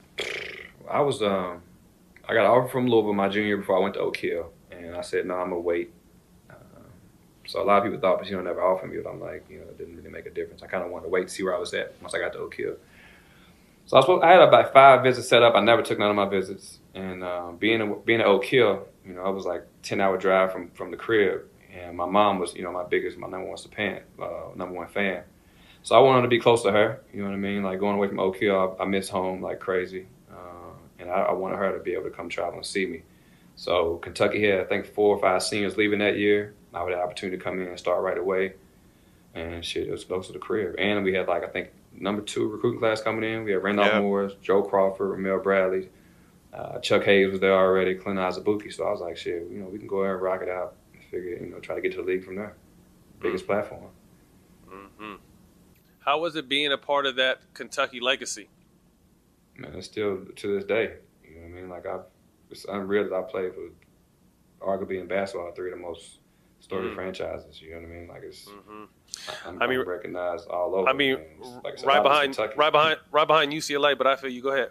I was um, I got an offer from Louisville my junior year before I went to Oak Hill, and I said, no, I'm gonna wait. So a lot of people thought, but you don't never offer me. But I'm like, you know, it didn't really make a difference. I kind of wanted to wait to see where I was at once I got to Oak Hill. So I, was supposed, I had about five visits set up. I never took none of my visits. And um, being a, being at Oak Hill, you know, I was like ten hour drive from, from the crib. And my mom was, you know, my biggest, my number one fan, uh, number one fan. So I wanted to be close to her. You know what I mean? Like going away from Oak Hill, I, I miss home like crazy. Uh, and I, I wanted her to be able to come travel and see me. So Kentucky had, I think, four or five seniors leaving that year. I had the opportunity to come in and start right away. And shit, it was close to the crib. And we had, like, I think, number two recruiting class coming in. We had Randolph yep. Morris, Joe Crawford, Ramel Bradley. Uh, Chuck Hayes was there already, Clint Azabuki. So I was like, shit, you know, we can go there and rock it out and figure, you know, try to get to the league from there. Biggest mm-hmm. platform. Mm-hmm. How was it being a part of that Kentucky legacy? Man, it's still to this day. You know what I mean? Like, I've, it's unreal that I played for arguably in basketball three of the most storied mm-hmm. franchises. You know what I mean? Like it's, mm-hmm. I'm, I mean, I'm recognized all over. I mean, like I said, right behind, right behind, right behind U C L A. But I feel you. Go ahead.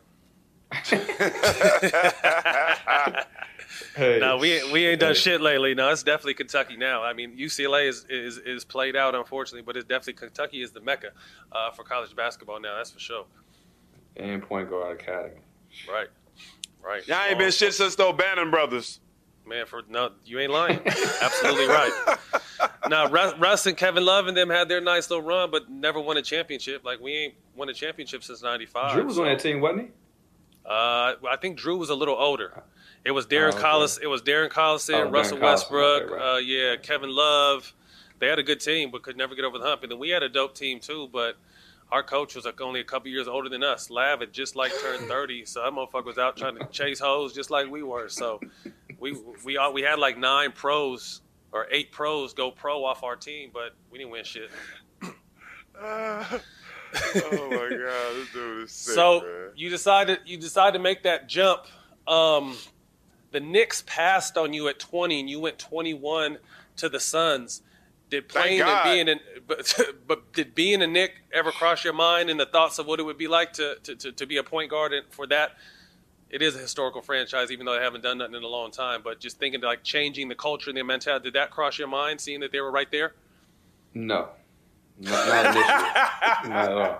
hey, no, we we ain't done hey. shit lately. No, it's definitely Kentucky now. I mean, U C L A is is is played out unfortunately, but it's definitely Kentucky is the mecca uh, for college basketball now. That's for sure. And Point Guard Academy. Right, right. Y'all ain't been shit since the O'Bannon brothers. Man, for no, you ain't lying. Absolutely right. Now, Russ and Kevin Love and them had their nice little run, but never won a championship. Like, we ain't won a championship since ninety-five. Drew was so. on that team, wasn't he? Uh, I think Drew was a little older. It was Darren oh, okay. Collis. It was Darren Collison, oh, Russell Darren Westbrook. Okay, right. uh, yeah, Kevin Love. They had a good team, but could never get over the hump. And then we had a dope team too, but our coach was like only a couple years older than us. Lav had just like turned thirty, so that motherfucker was out trying to chase hoes just like we were. So we we all, we had like nine pros or eight pros go pro off our team, but we didn't win shit. uh, oh my god, this dude is sick. So man. you decided you decided to make that jump. Um, the Knicks passed on you at twenty, and you went twenty-one to the Suns. Did playing and being an, but, but did being a Knick ever cross your mind and the thoughts of what it would be like to, to, to, to be a point guard for that? It is a historical franchise, even though they haven't done nothing in a long time. But just thinking like changing the culture and the mentality, did that cross your mind, seeing that they were right there? No, not, not initially, not at all.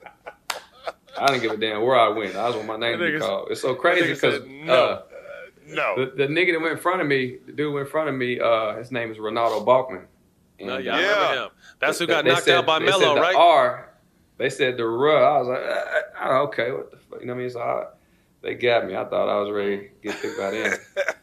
I didn't give a damn where I went. I was on my name to be called. It's so crazy because no, uh, no. The, the nigga that went in front of me, the dude went in front of me. Uh, his name is Ronaldo Balkman. And, oh, yeah, I remember him. That's who got they knocked said, out by they Melo, said the right? R, they said the R. I was like, uh, uh, okay, what the fuck? You know what I mean? So I, they got me. I thought I was ready to get picked by them.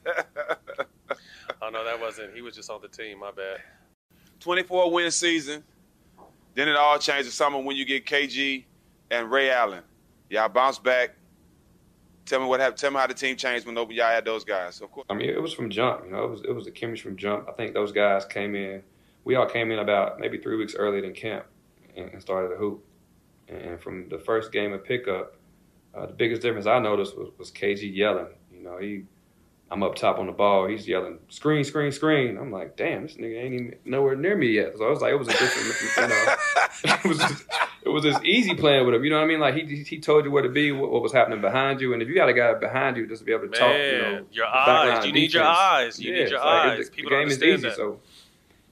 Oh, no, that wasn't. He was just on the team. My bad. twenty-four win season. Then it all changed to summer when you get K G and Ray Allen. Y'all bounce back. Tell me what happened. Tell me how the team changed when y'all had those guys. Of course. I mean, it was from jump. You know, it was it was the chemistry from jump. I think those guys came in. We all came in about maybe three weeks earlier than camp and started to hoop. And from the first game of pickup, uh, the biggest difference I noticed was, was K G yelling. You know, he, I'm up top on the ball. He's yelling, screen, screen, screen. I'm like, damn, this nigga ain't even nowhere near me yet. So I was like, it was a different, you know, it was just, it was just easy playing with him. You know what I mean? Like he he told you where to be, what, what was happening behind you, and if you got a guy behind you just to be able to Man, talk, you know, your eyes, you need defense, your eyes, you yeah, need your like eyes. the, People the don't game understand is easy, that. so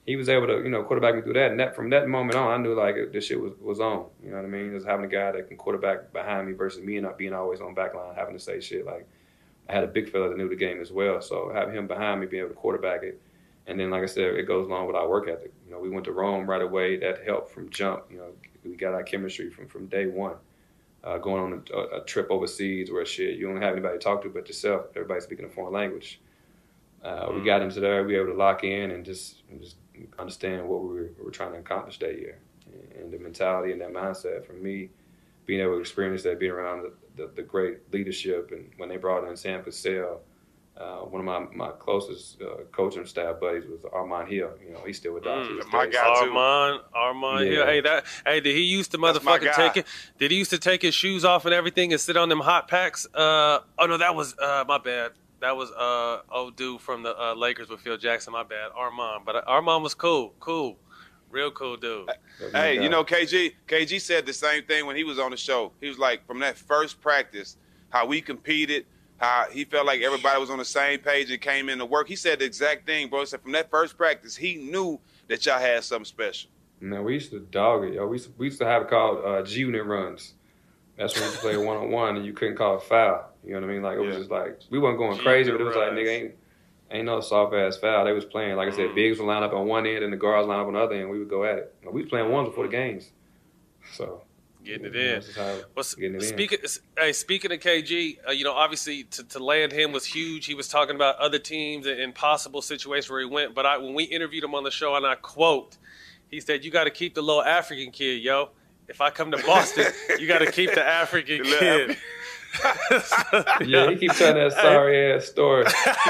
he was able to, you know, quarterback me through that. And that, from that moment on, I knew like this shit was, was on. You know what I mean? Just having a guy that can quarterback behind me versus me not being always on back line, having to say shit. Like, I had a big fella that knew the game as well. So having him behind me, being able to quarterback it. And then, like I said, it goes along with our work ethic. You know, we went to Rome right away. That helped from jump. You know, we got our chemistry from, from day one. Uh, going on a, a trip overseas where shit, you don't have anybody to talk to but yourself. Everybody's speaking a foreign language. Uh, we got into there. We were able to lock in and just and just understand what we were, we were trying to accomplish that year. And the mentality and that mindset for me, being able to experience that, being around the, the, the great leadership. And when they brought in Sam Cassell, uh, one of my, my closest uh, coaching staff buddies was Armand Hill. You know, he's still with us. Mm, my guy too. Armand, Armand Yeah. Hill. Hey, that. Hey, did he used to That's my motherfucking guy. take it? Did he used to take his shoes off and everything and sit on them hot packs? Uh, oh no, that was uh, my bad. That was uh, old dude from the uh, Lakers with Phil Jackson. My bad, Armand. But uh, Armand was cool, cool, real cool dude. Hey, you know, K G, K G said the same thing when he was on the show. He was like, from that first practice, how we competed, how he felt like everybody was on the same page and came in to work. He said the exact thing, bro. He said from that first practice, he knew that y'all had something special. Man, we used to dog it, yo. We used to, we used to have it called uh, G-Unit runs. That's when we used to play one-on-one and you couldn't call a foul. You know what I mean? Like, it was Yeah. just like, we wasn't going crazy, but it was like, G-Unit nigga, ain't, ain't no soft-ass foul. They was playing, like I said, bigs would line up on one end and the guards line up on the other end. We would go at it. We was playing ones before the games. So, Getting it you know, in. that's just how- Well, getting it in. speaking, hey, speaking of K G, uh, you know, obviously to, to land him was huge. He was talking about other teams and, and possible situations where he went. But I, when we interviewed him on the show, and I quote, he said, "You got to keep the little African kid, yo. If I come to Boston, you got to keep the African The little kid." Yeah, he keeps telling that sorry ass story.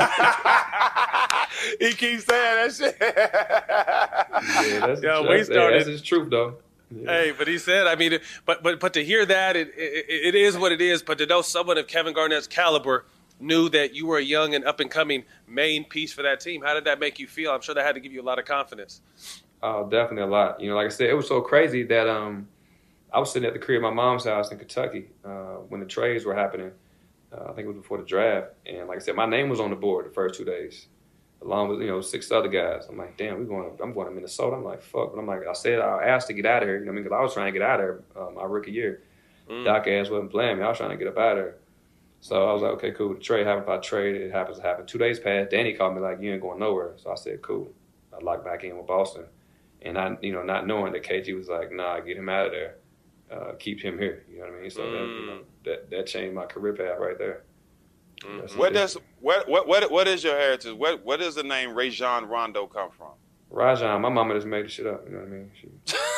He keeps saying that shit. Yeah, that's, Yeah, that's, we hey, started- that's his truth, though. Yeah. Hey, but he said, I mean, but but but to hear that, it, it it is what it is. But to know someone of Kevin Garnett's caliber knew that you were a young and up and coming main piece for that team, how did that make you feel? I'm sure that had to give you a lot of confidence. Oh, definitely a lot. You know, like I said, it was so crazy that um, I was sitting at the crib at my mom's house in Kentucky uh, when the trades were happening. Uh, I think it was before the draft. And like I said, my name was on the board the first two days, along with, you know, six other guys. I'm like, damn, we going. I'm going to Minnesota. I'm like, fuck. But I'm like, I said I asked to get out of here. You know what I mean? Because I was trying to get out of there uh, my rookie year. Mm. Doc ass wasn't playing me. I was trying to get up out of there. So I was like, okay, cool. The trade happened. If I trade, it happens to happen. Two days passed. Danny called me like, you ain't going nowhere. So I said, cool. I locked back in with Boston. And I, you know, not knowing that K G was like, nah, get him out of there. Uh, keep him here. You know what I mean? So Mm. that, you know, that that changed my career path right there. Mm. That's Where it. does what what what what is your heritage? What what does the name Rajon Rondo come from? Rajon, my mama just made the shit up. You know what I mean? She,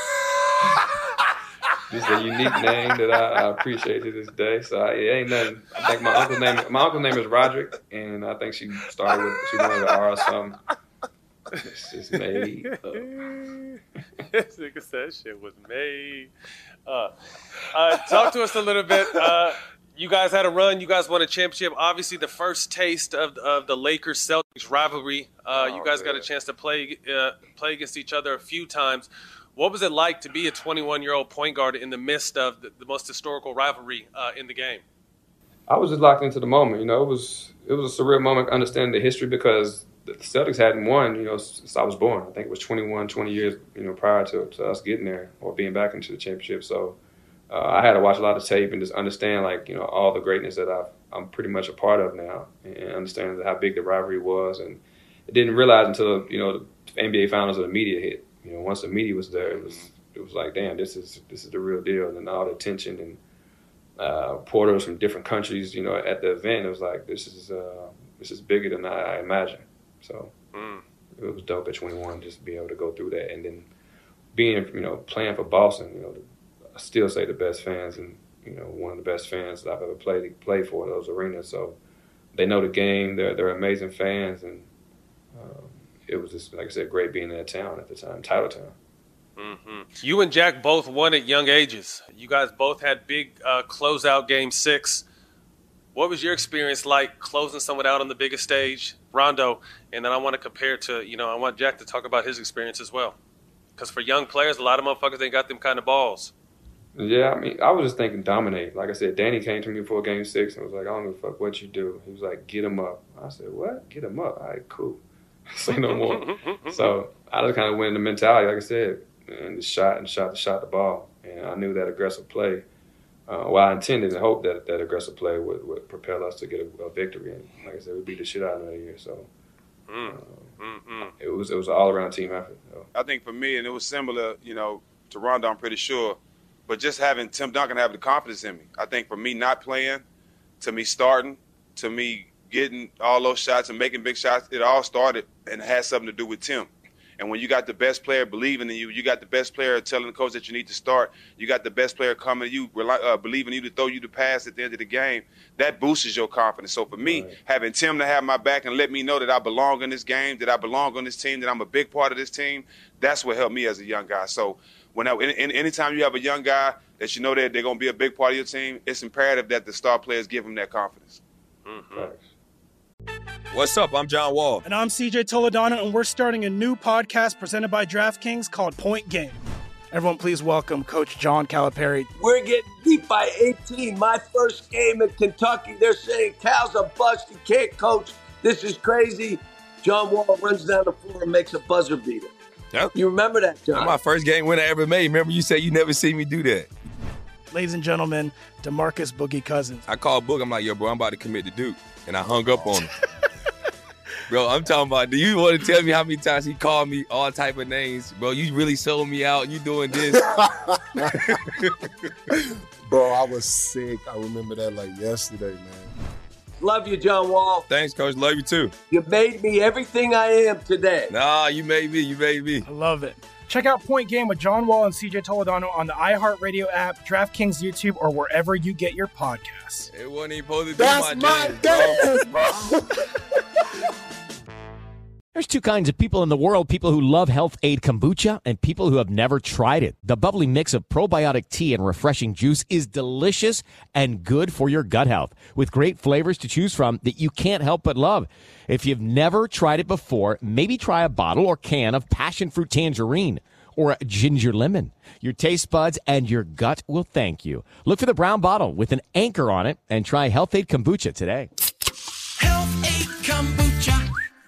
this is a unique name that I, I appreciate to this day. So I, it ain't nothing. I think my uncle's name, my uncle's name is Roderick, and I think she started with she wanted to R or something. It's just made up. This nigga said shit was made. Uh, uh, talk to us a little bit. Uh, you guys had a run. You guys won a championship. Obviously, the first taste of, of the Lakers Celtics rivalry. Uh, you Oh, guys got a man. chance to play uh, play against each other a few times. What was it like to be a twenty-one-year-old point guard in the midst of the, the most historical rivalry uh, in the game? I was just locked into the moment. You know, it was it was a surreal moment understanding the history because the Celtics hadn't won, you know, since I was born. I think it was twenty-one, twenty years, you know, prior to, to us getting there or being back into the championship. So uh, I had to watch a lot of tape and just understand, like, you know, all the greatness that I've, I'm pretty much a part of now, and understanding how big the rivalry was. And I didn't realize until, you know, the N B A Finals or the media hit. You know, once the media was there, it was it was like, damn, this is this is the real deal, and all the attention and uh, reporters from different countries, you know, at the event. It was like, this is uh, this is bigger than I, I imagined. So Mm. it was dope at twenty-one just to be able to go through that, and then being, you know, playing for Boston. You know, I still say the best fans, and you know, one of the best fans that I've ever played played for those arenas. So they know the game. They're they're amazing fans, and um, it was just, like I said, great being in that town at the time, Title Town. Mm-hmm. You and Jack both won at young ages. You guys both had big uh, closeout game six. What was your experience like closing someone out on the biggest stage, Rondo? And then I want to compare to, you know, I want Jack to talk about his experience as well. Because for young players, a lot of motherfuckers ain't got them kind of balls. Yeah, I mean, I was just thinking dominate. Like I said, Danny came to me before game six and was like, I don't give a fuck what you do. He was like, get him up. I said, what? Get him up? All right, cool. Say no more. So I just kind of went in the mentality, like I said, and just shot and shot and shot the ball. And I knew that aggressive play, uh, well, I intended and hoped that that aggressive play would, would propel us to get a, a victory. And like I said, we beat the shit out of them that year. So Mm. Mm-mm. it was it was an all-around team effort. So. I think for me, and it was similar, you know, to Rondo, I'm pretty sure, but just having Tim Duncan have the confidence in me. I think for me not playing, to me starting, to me getting all those shots and making big shots, it all started and had something to do with Tim. And when you got the best player believing in you, you got the best player telling the coach that you need to start, you got the best player coming to you, uh, believing you to throw you the pass at the end of the game, that boosts your confidence. So for me, right. having Tim to have my back and let me know that I belong in this game, that I belong on this team, that I'm a big part of this team, that's what helped me as a young guy. So when I, in, anytime you have a young guy that you know that they're going to be a big part of your team, it's imperative that the star players give them that confidence. Mm-hmm. Right. What's up? I'm John Wall. And I'm C J Toledano, and we're starting a new podcast presented by DraftKings called Point Game. Everyone, please welcome Coach John Calipari. We're getting beat by eighteen. My first game in Kentucky, they're saying Cal's a bust. He can't coach. This is crazy. John Wall runs down the floor and makes a buzzer beater. Yep. You remember that, John? That's my first game winner I ever made. Remember you said you never seen me do that. Ladies and gentlemen, DeMarcus Boogie Cousins. I called Boog. I'm like, yo, bro, I'm about to commit to Duke. And I hung up on him. Bro, I'm talking about, do you want to tell me how many times he called me all type of names? Bro, you really sold me out. You doing this. Bro, I was sick. I remember that like yesterday, man. Love you, John Wall. Thanks, Coach. Love you, too. You made me everything I am today. Nah, you made me. You made me. I love it. Check out Point Game with John Wall and C J Toledano on the iHeartRadio app, DraftKings YouTube, or wherever you get your podcasts. It wasn't even supposed to be That's my, my dance, bro. There's two kinds of people in the world, people who love Health Aid Kombucha and people who have never tried it. The bubbly mix of probiotic tea and refreshing juice is delicious and good for your gut health, with great flavors to choose from that you can't help but love. If you've never tried it before, maybe try a bottle or can of passion fruit tangerine or a ginger lemon. Your taste buds and your gut will thank you. Look for the brown bottle with an anchor on it and try Health Aid Kombucha today. Health Aid Kombucha.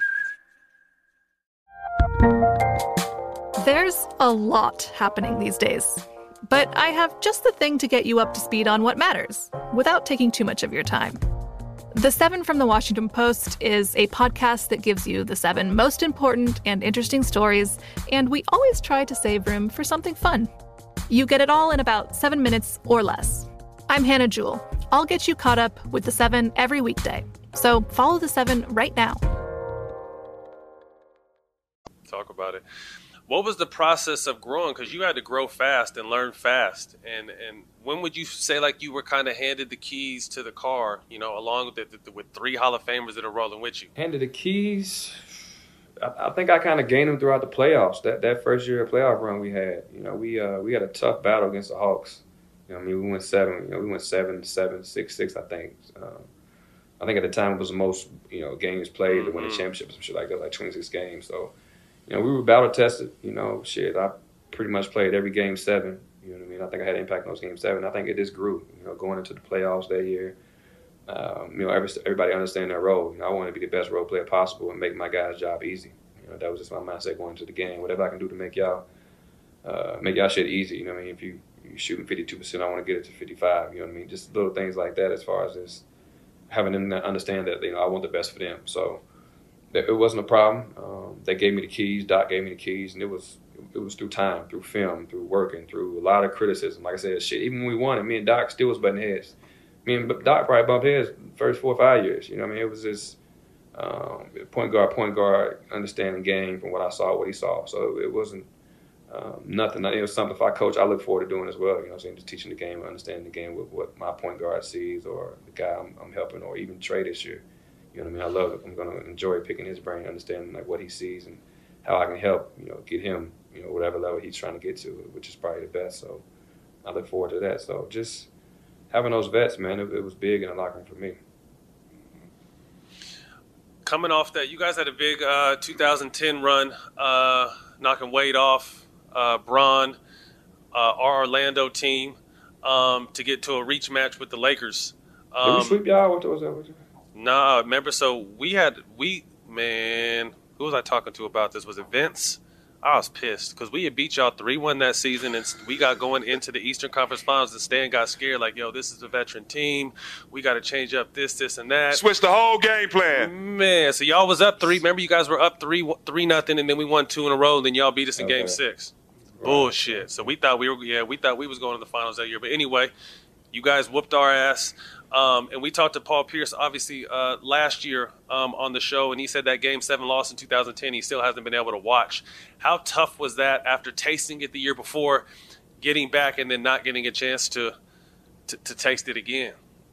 There's a lot happening these days, but I have just the thing to get you up to speed on what matters without taking too much of your time. The Seven from the Washington Post is a podcast that gives you the seven most important and interesting stories, and we always try to save room for something fun. You get it all in about seven minutes or less. I'm Hannah Jewell. I'll get you caught up with the seven every weekday. So follow the seven right now. Talk about it. What was the process of growing? Because you had to grow fast and learn fast. And and when would you say like you were kind of handed the keys to the car, you know, along with the, the, with three Hall of Famers that are rolling with you? Handed the keys. I, I think I kind of gained them throughout the playoffs. That that first year of playoff run we had, you know, we uh, we had a tough battle against the Hawks. You know, I mean, we went seven. You know, we went seven, seven, six, six. I think. Um, I think at the time it was the most, you know, games played to win the championship, some shit like that, like twenty-six games. So. You know, we were battle tested, you know, shit, I pretty much played every game seven, you know what I mean? I think I had an impact on those game seven. I think it just grew, you know, going into the playoffs that year. Um, you know, every, everybody understand their role. You know, I wanted to be the best role player possible and make my guys' job easy. You know, that was just my mindset going into the game. Whatever I can do to make y'all, uh, make y'all shit easy, you know what I mean? If you, you shooting fifty-two percent, I want to get it to fifty-five, you know what I mean? Just little things like that as far as just having them understand that, you know, I want the best for them. So, it wasn't a problem. Um, they gave me the keys. Doc gave me the keys, and it was it was through time, through film, through working, through a lot of criticism. Like I said, shit. Even when we won it, me and Doc still was butting heads. Me and Doc probably bumped heads the first four or five years. You know what I mean? It was just um, point guard, point guard, understanding game from what I saw, what he saw. So it wasn't um, nothing. It was something if I coach, I look forward to doing as well. You know what I'm saying? Just teaching the game, understanding the game with what my point guard sees, or the guy I'm, I'm helping, or even Trey this year. You know what I mean? I love it. I'm going to enjoy picking his brain, understanding like what he sees and how I can help, you know, get him, you know, whatever level he's trying to get to, which is probably the best. So I look forward to that. So just having those vets, man, it, it was big in the locker room for me. Coming off that, you guys had a big uh, two thousand ten run, uh, knocking Wade off, uh, Bron, uh, our Orlando team, um, to get to a reach match with the Lakers. Um, Did we sweep y'all? What was that? Nah, remember, so we had, we, man, who was I talking to about this? Was it Vince? I was pissed because we had beat y'all three one that season, and we got going into the Eastern Conference Finals, and Stan got scared, like, yo, this is a veteran team. We got to change up this, this, and that. Switch the whole game plan. Man, so y'all was up three. Remember, you guys were up three, three nothing, and then we won two in a row, and then y'all beat us in Okay. game six. Bullshit. So we thought we were, yeah, we thought we was going to the finals that year. But anyway, you guys whooped our ass. Um, and we talked to Paul Pierce, obviously, uh, last year um, on the show, and he said that Game seven loss in two thousand ten he still hasn't been able to watch. How tough was that after tasting it the year before, getting back and then not getting a chance to to, to taste it again?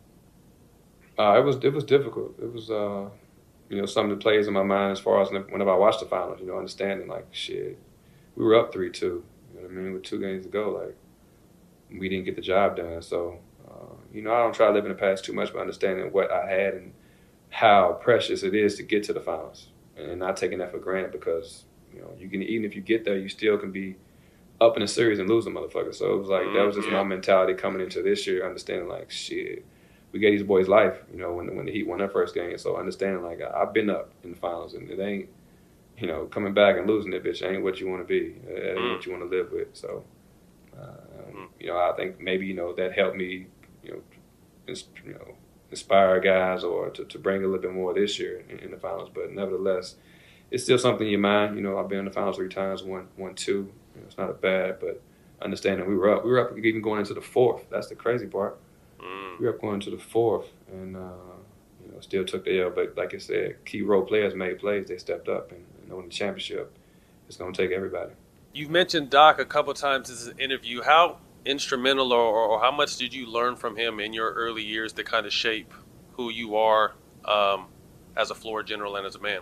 Uh, it was it was difficult. It was, uh, you know, something that plays in my mind as far as whenever I watch the finals, you know, understanding, like, shit, we were up three two. You know what I mean? With two games to go, like, we didn't get the job done. So, uh, you know, I don't try to live in the past too much, but understanding what I had and how precious it is to get to the finals and not taking that for granted because, you know, you can, even if you get there, you still can be up in a series and lose the motherfucker. So it was like, that was just my mentality coming into this year, understanding like, shit, we gave these boys life, you know, when, when the Heat won their first game. So understanding like, I've been up in the finals and it ain't, you know, coming back and losing that bitch ain't what you want to be. It ain't what you want to live with. So, um, you know, I think maybe, you know, that helped me, you know, ins- you know, inspire guys or to, to bring a little bit more this year in, in the finals. But nevertheless, it's still something in your mind. You know, I've been in the finals three times, won, won two. You know, it's not a bad, but understanding we were up. We were up even going into the fourth. That's the crazy part. Mm. We were up going into the fourth and, uh, you know, still took the L. But like I said, key role players made plays. They stepped up and, and won the championship. It's going to take everybody. You've mentioned Doc a couple times in this interview. How instrumental or, or how much did you learn from him in your early years to kind of shape who you are um, as a floor general and as a man?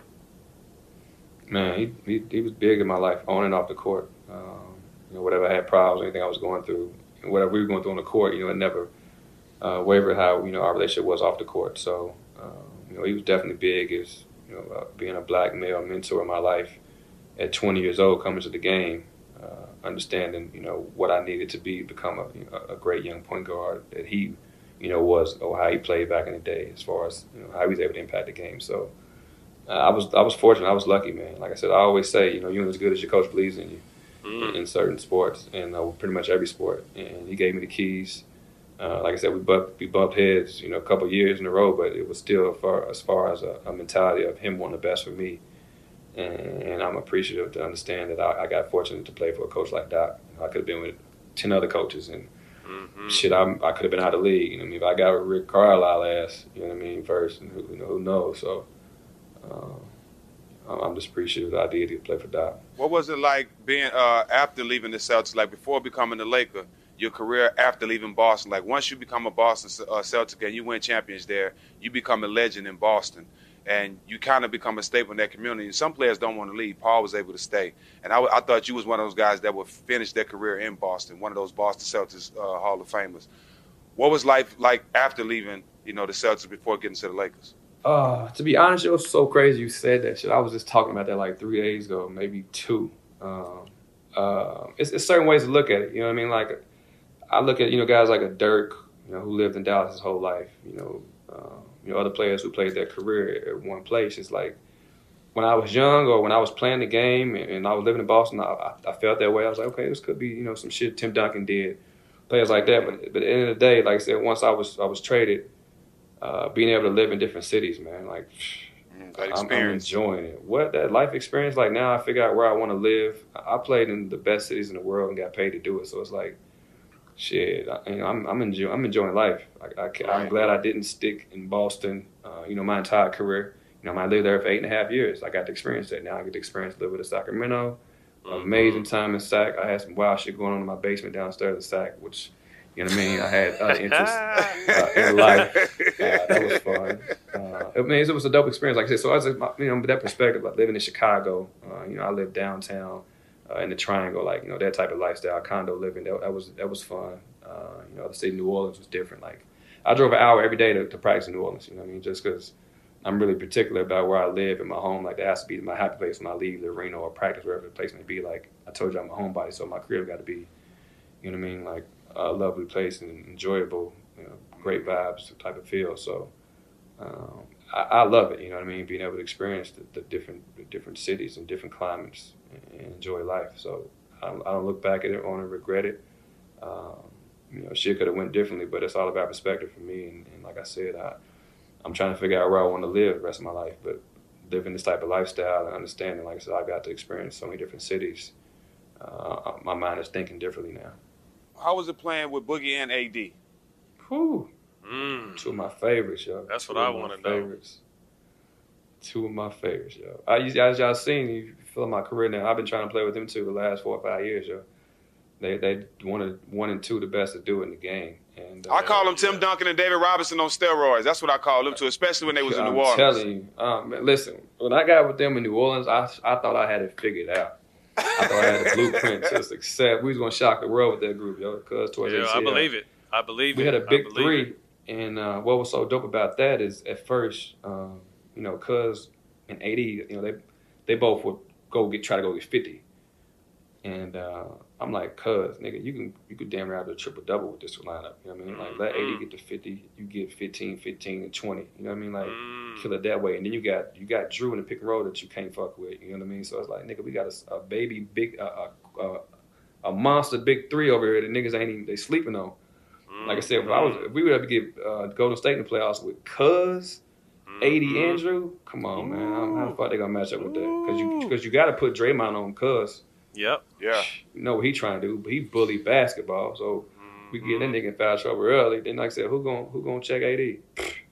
Man, he, he he was big in my life, on and off the court. Um, you know, whatever I had problems, anything I was going through, whatever we were going through on the court, you know, it never uh, wavered how, you know, our relationship was off the court. So, um, you know, he was definitely big as, you know, uh, being a black male mentor in my life at twenty years old, coming to the game, uh, understanding, you know, what I needed to be, become a, you know, a great young point guard that he, you know, was, or how he played back in the day as far as, you know, how he was able to impact the game. So, Uh, I was I was fortunate. I was lucky, man. Like I said, I always say, you know, you're as good as your coach believes in you mm. in, in certain sports, and uh, pretty much every sport. And he gave me the keys. Uh, like I said, we bumped, we bumped heads, you know, a couple of years in a row, but it was still far, as far as a, a mentality of him wanting the best for me. And, and I'm appreciative to understand that I, I got fortunate to play for a coach like Doc. You know, I could have been with ten other coaches, and mm-hmm. shit, I'm, I could have been out of the league. You know what I mean? If I got with Rick Carlisle ass, you know what I mean, first, and who, you know, who knows? So. Uh, I'm just appreciative of the idea to play for Doc. What was it like being uh, after leaving the Celtics, like before becoming the Laker, your career after leaving Boston? Like once you become a Boston uh, Celtic and you win champions there, you become a legend in Boston. And you kind of become a staple in that community. And some players don't want to leave. Paul was able to stay. And I, I thought you was one of those guys that would finish their career in Boston, one of those Boston Celtics uh, Hall of Famers. What was life like after leaving, you know, the Celtics before getting to the Lakers? Uh, to be honest, it was so crazy you said that shit. I was just talking about that like three days ago, maybe two. Um, uh, it's, it's certain ways to look at it. You know what I mean? Like, I look at, you know, guys like a Dirk, you know, who lived in Dallas his whole life. You know, uh, you know, other players who played their career at one place. It's like when I was young or when I was playing the game and, and I was living in Boston, I, I, I felt that way. I was like, okay, this could be, you know, some shit Tim Duncan did, players like that. But, but at the end of the day, like I said, once I was I was traded. Uh, being able to live in different cities, man, like I'm, I'm enjoying it. What that life experience, like now I figure out where I want to live. I played in the best cities in the world and got paid to do it, so it's like, shit, I, you know, I'm I'm enjoying I'm enjoying life. I, I, right. I'm glad I didn't stick in Boston, uh, you know, my entire career. You know, I lived there for eight and a half years. I got to experience that. Now I get to experience living in Sacramento. Mm-hmm. Amazing time in Sac. I had some wild shit going on in my basement downstairs in Sac, which. You know what I mean? I had other interests uh, in life. Uh, that was fun. Uh, I mean, it was a dope experience. Like I said, so I was, you know, with that perspective, like living in Chicago, uh, you know, I lived downtown uh, in the Triangle, like, you know, that type of lifestyle, condo living, that, that was that was fun. Uh, you know, the city of New Orleans was different. Like, I drove an hour every day to, to practice in New Orleans, you know what I mean? Just because I'm really particular about where I live in my home. Like, that has to be my happy place when I leave the arena or practice, wherever the place may be. Like, I told you I'm a homebody, so my career got to be, you know what I mean, like, a lovely place and enjoyable, you know, great vibes type of feel. So um, I, I love it. You know what I mean? Being able to experience the, the different the different cities and different climates and, and enjoy life. So I, I don't look back at it or regret it. Um, you know, shit could have went differently, but it's all about perspective for me. And, and like I said, I, I'm trying to figure out where I want to live the rest of my life. But living this type of lifestyle and understanding, like I said, I've got to experience so many different cities. Uh, my mind is thinking differently now. How was it playing with Boogie and A D? Whew. Mm. Two of my favorites, yo. That's what Two I of my want to know. favorites. Two of my favorites, yo. I, as y'all seen, you feel my career now. I've been trying to play with them two the last four or five years, yo. They they one of one and two the best to do it in the game. And uh, I call them Tim Duncan and David Robinson on steroids. That's what I call them too, especially when they was in New I'm Orleans. telling you, um, man, listen. When I got with them in New Orleans, I I thought I had it figured out. I thought I had a blueprint to success. We was gonna shock the world with that group, yo. Cause towards Yeah, A C L. I believe it. I believe we it. had a big I believe three, it. and uh, what was so dope about that is at first, um, you know, Cuz and A D, you know, they they both would go get try to go get fifty, and uh, I'm like, Cuz, nigga, you can you could damn near have a triple double with this lineup. You know what I mean? Like let A D get to fifty, you get fifteen, fifteen, and twenty. You know what I mean? Like kill it that way, and then you got you got Drew in the pick and roll that you can't fuck with. You know what I mean? So it's like, nigga, we got a, a baby big a, a, a monster big three over here that niggas ain't even they sleeping on. Like I said, if I was, if we would have to get uh, Golden State in the playoffs with Cuz, A D, and Drew, come on, man, how the fuck they gonna match up with that? Because you, because you got to put Draymond on Cuz. Yep. Yeah. You know what he trying to do, but he bully basketball, so we get that nigga in foul trouble early. Then, like I said, who gonna who gonna check A D?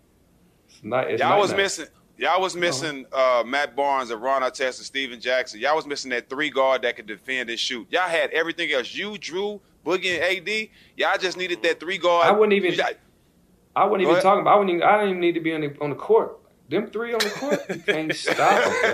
It's not. It's Y'all night was night. missing. Y'all was missing uh, Matt Barnes and Ron Artest and Steven Jackson. Y'all was missing that three guard that could defend and shoot. Y'all had everything else. You, Drew, Boogie, and A D. Y'all just needed that three guard. I wouldn't even. Y'all- I wasn't Go even ahead. talking about. I wouldn't. Even, I didn't even need to be on the on the court. Them three on the court, you can't stop them,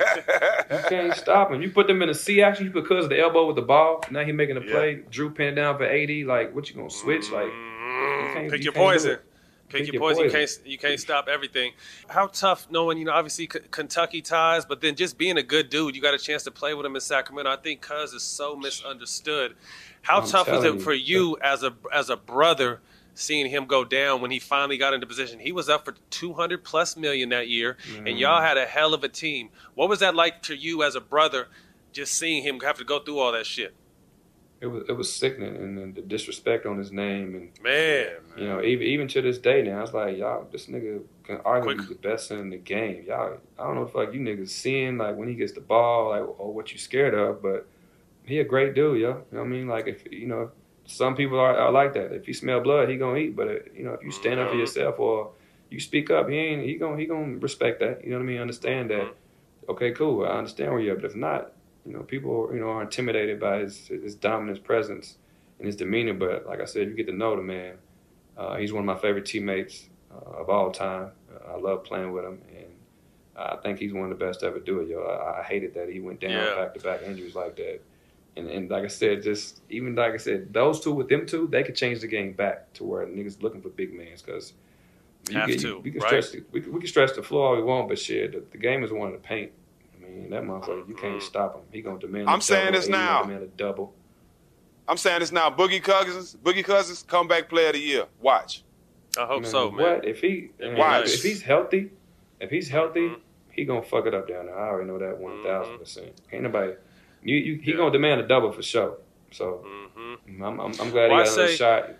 yo. You can't stop them. You put them in a C action. You put Cuz of the elbow with the ball. Now he making a play. Drew pinning down for A D. Like, what you gonna switch? Like, you can't, Pick you your can't do poison. it. Pick, Pick your your poison. You poison. can't you can't stop everything. How tough knowing, you know, obviously K- Kentucky ties, but then just being a good dude, you got a chance to play with him in Sacramento. I think Cuz is so misunderstood. How I'm tough was telling it you. for you as a as a brother seeing him go down when he finally got into position? He was up for two hundred plus million that year, Mm-hmm. and y'all had a hell of a team. What was that like for you as a brother, just seeing him have to go through all that shit? It was it was sickening, and then the disrespect on his name, and Man, you know, even even to this day now, it's like y'all, this nigga can arguably Quick. be the best center in the game. Y'all, I don't know if like you niggas seeing like when he gets the ball, like or what you scared of, but he a great dude, yo. You know what I mean? Like if you know, some people are, are like that. If he smell blood, he gonna eat. But uh, you know, if you stand up for yourself or you speak up, he ain't he gonna he gonna respect that. You know what I mean? Understand that. Okay, cool. I understand where you're at, but if not, you know, people you know are intimidated by his his dominant presence and his demeanor. But like I said, you get to know the man. Uh, he's one of my favorite teammates uh, of all time. Uh, I love playing with him, and I think he's one of the best to ever do it. Yo, I, I hated that he went down Yeah. back to back injuries like that. And, and like I said, just even like I said, those two with them two, they could change the game back to where niggas looking for big mans because Have to, we can right? stretch the, we, can- we can stretch the floor all we want, but shit, the, the game is one to paint. I mean, that motherfucker, you can't stop him. He gonna demand. a I'm saying double, this he gonna now. Demand a double. I'm saying this now. Boogie Cousins, Boogie Cousins, comeback player of the year. Watch. I hope Man, so, man. What if he? man, Watch. If he's healthy, if he's healthy, he gonna fuck it up down there. I already know that one thousand percent. Ain't nobody. You, you, he gonna demand a double for sure. So I'm, I'm, I'm glad Well, I he got another say- shot.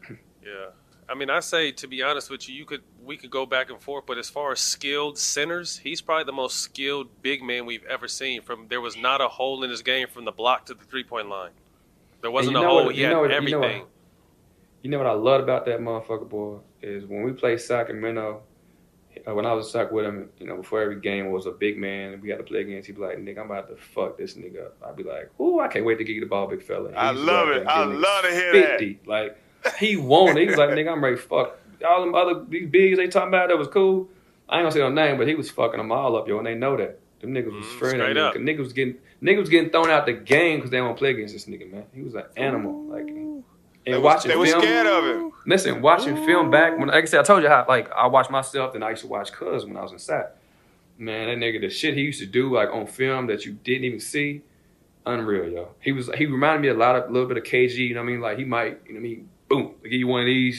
Yeah, I mean, I say to be honest with you, you could we could go back and forth, but as far as skilled centers, he's probably the most skilled big man we've ever seen. From there was not a hole in his game from the block to the three point line. There wasn't And a you know hole. what- he you had know what- you know everything. what- You know what I loved about that motherfucker, boy, is when we played Sacramento, uh, when I was stuck with him, you know, before every game was a big man and we got to play against, he'd be like, nigga, I'm about to fuck this nigga up. I'd be like, ooh, I can't wait to get you the ball, big fella. I He used to go love out it. there I and get love niggas to hear fifty. Like, he wanted it. He was like, nigga, I'm ready to fuck. All them other, these bigs they talking about, that was cool. I ain't gonna say no name, but he was fucking them all up, yo, and they know that. Them niggas was straight, straight up. up. Niggas was getting, niggas was getting thrown out the game because they don't play against this nigga, man. He was an animal. Like, and They was, watching they was film, scared of him. Listen, watching film back when, like I said, I told you how like I watched myself, and I used to watch Cuz when I was in Sac. Man, that nigga, the shit he used to do like on film that you didn't even see, unreal, yo. He was he reminded me a lot of a little bit of K G. You know what I mean? Like he might, you know what I mean? Boom, give you one of these. You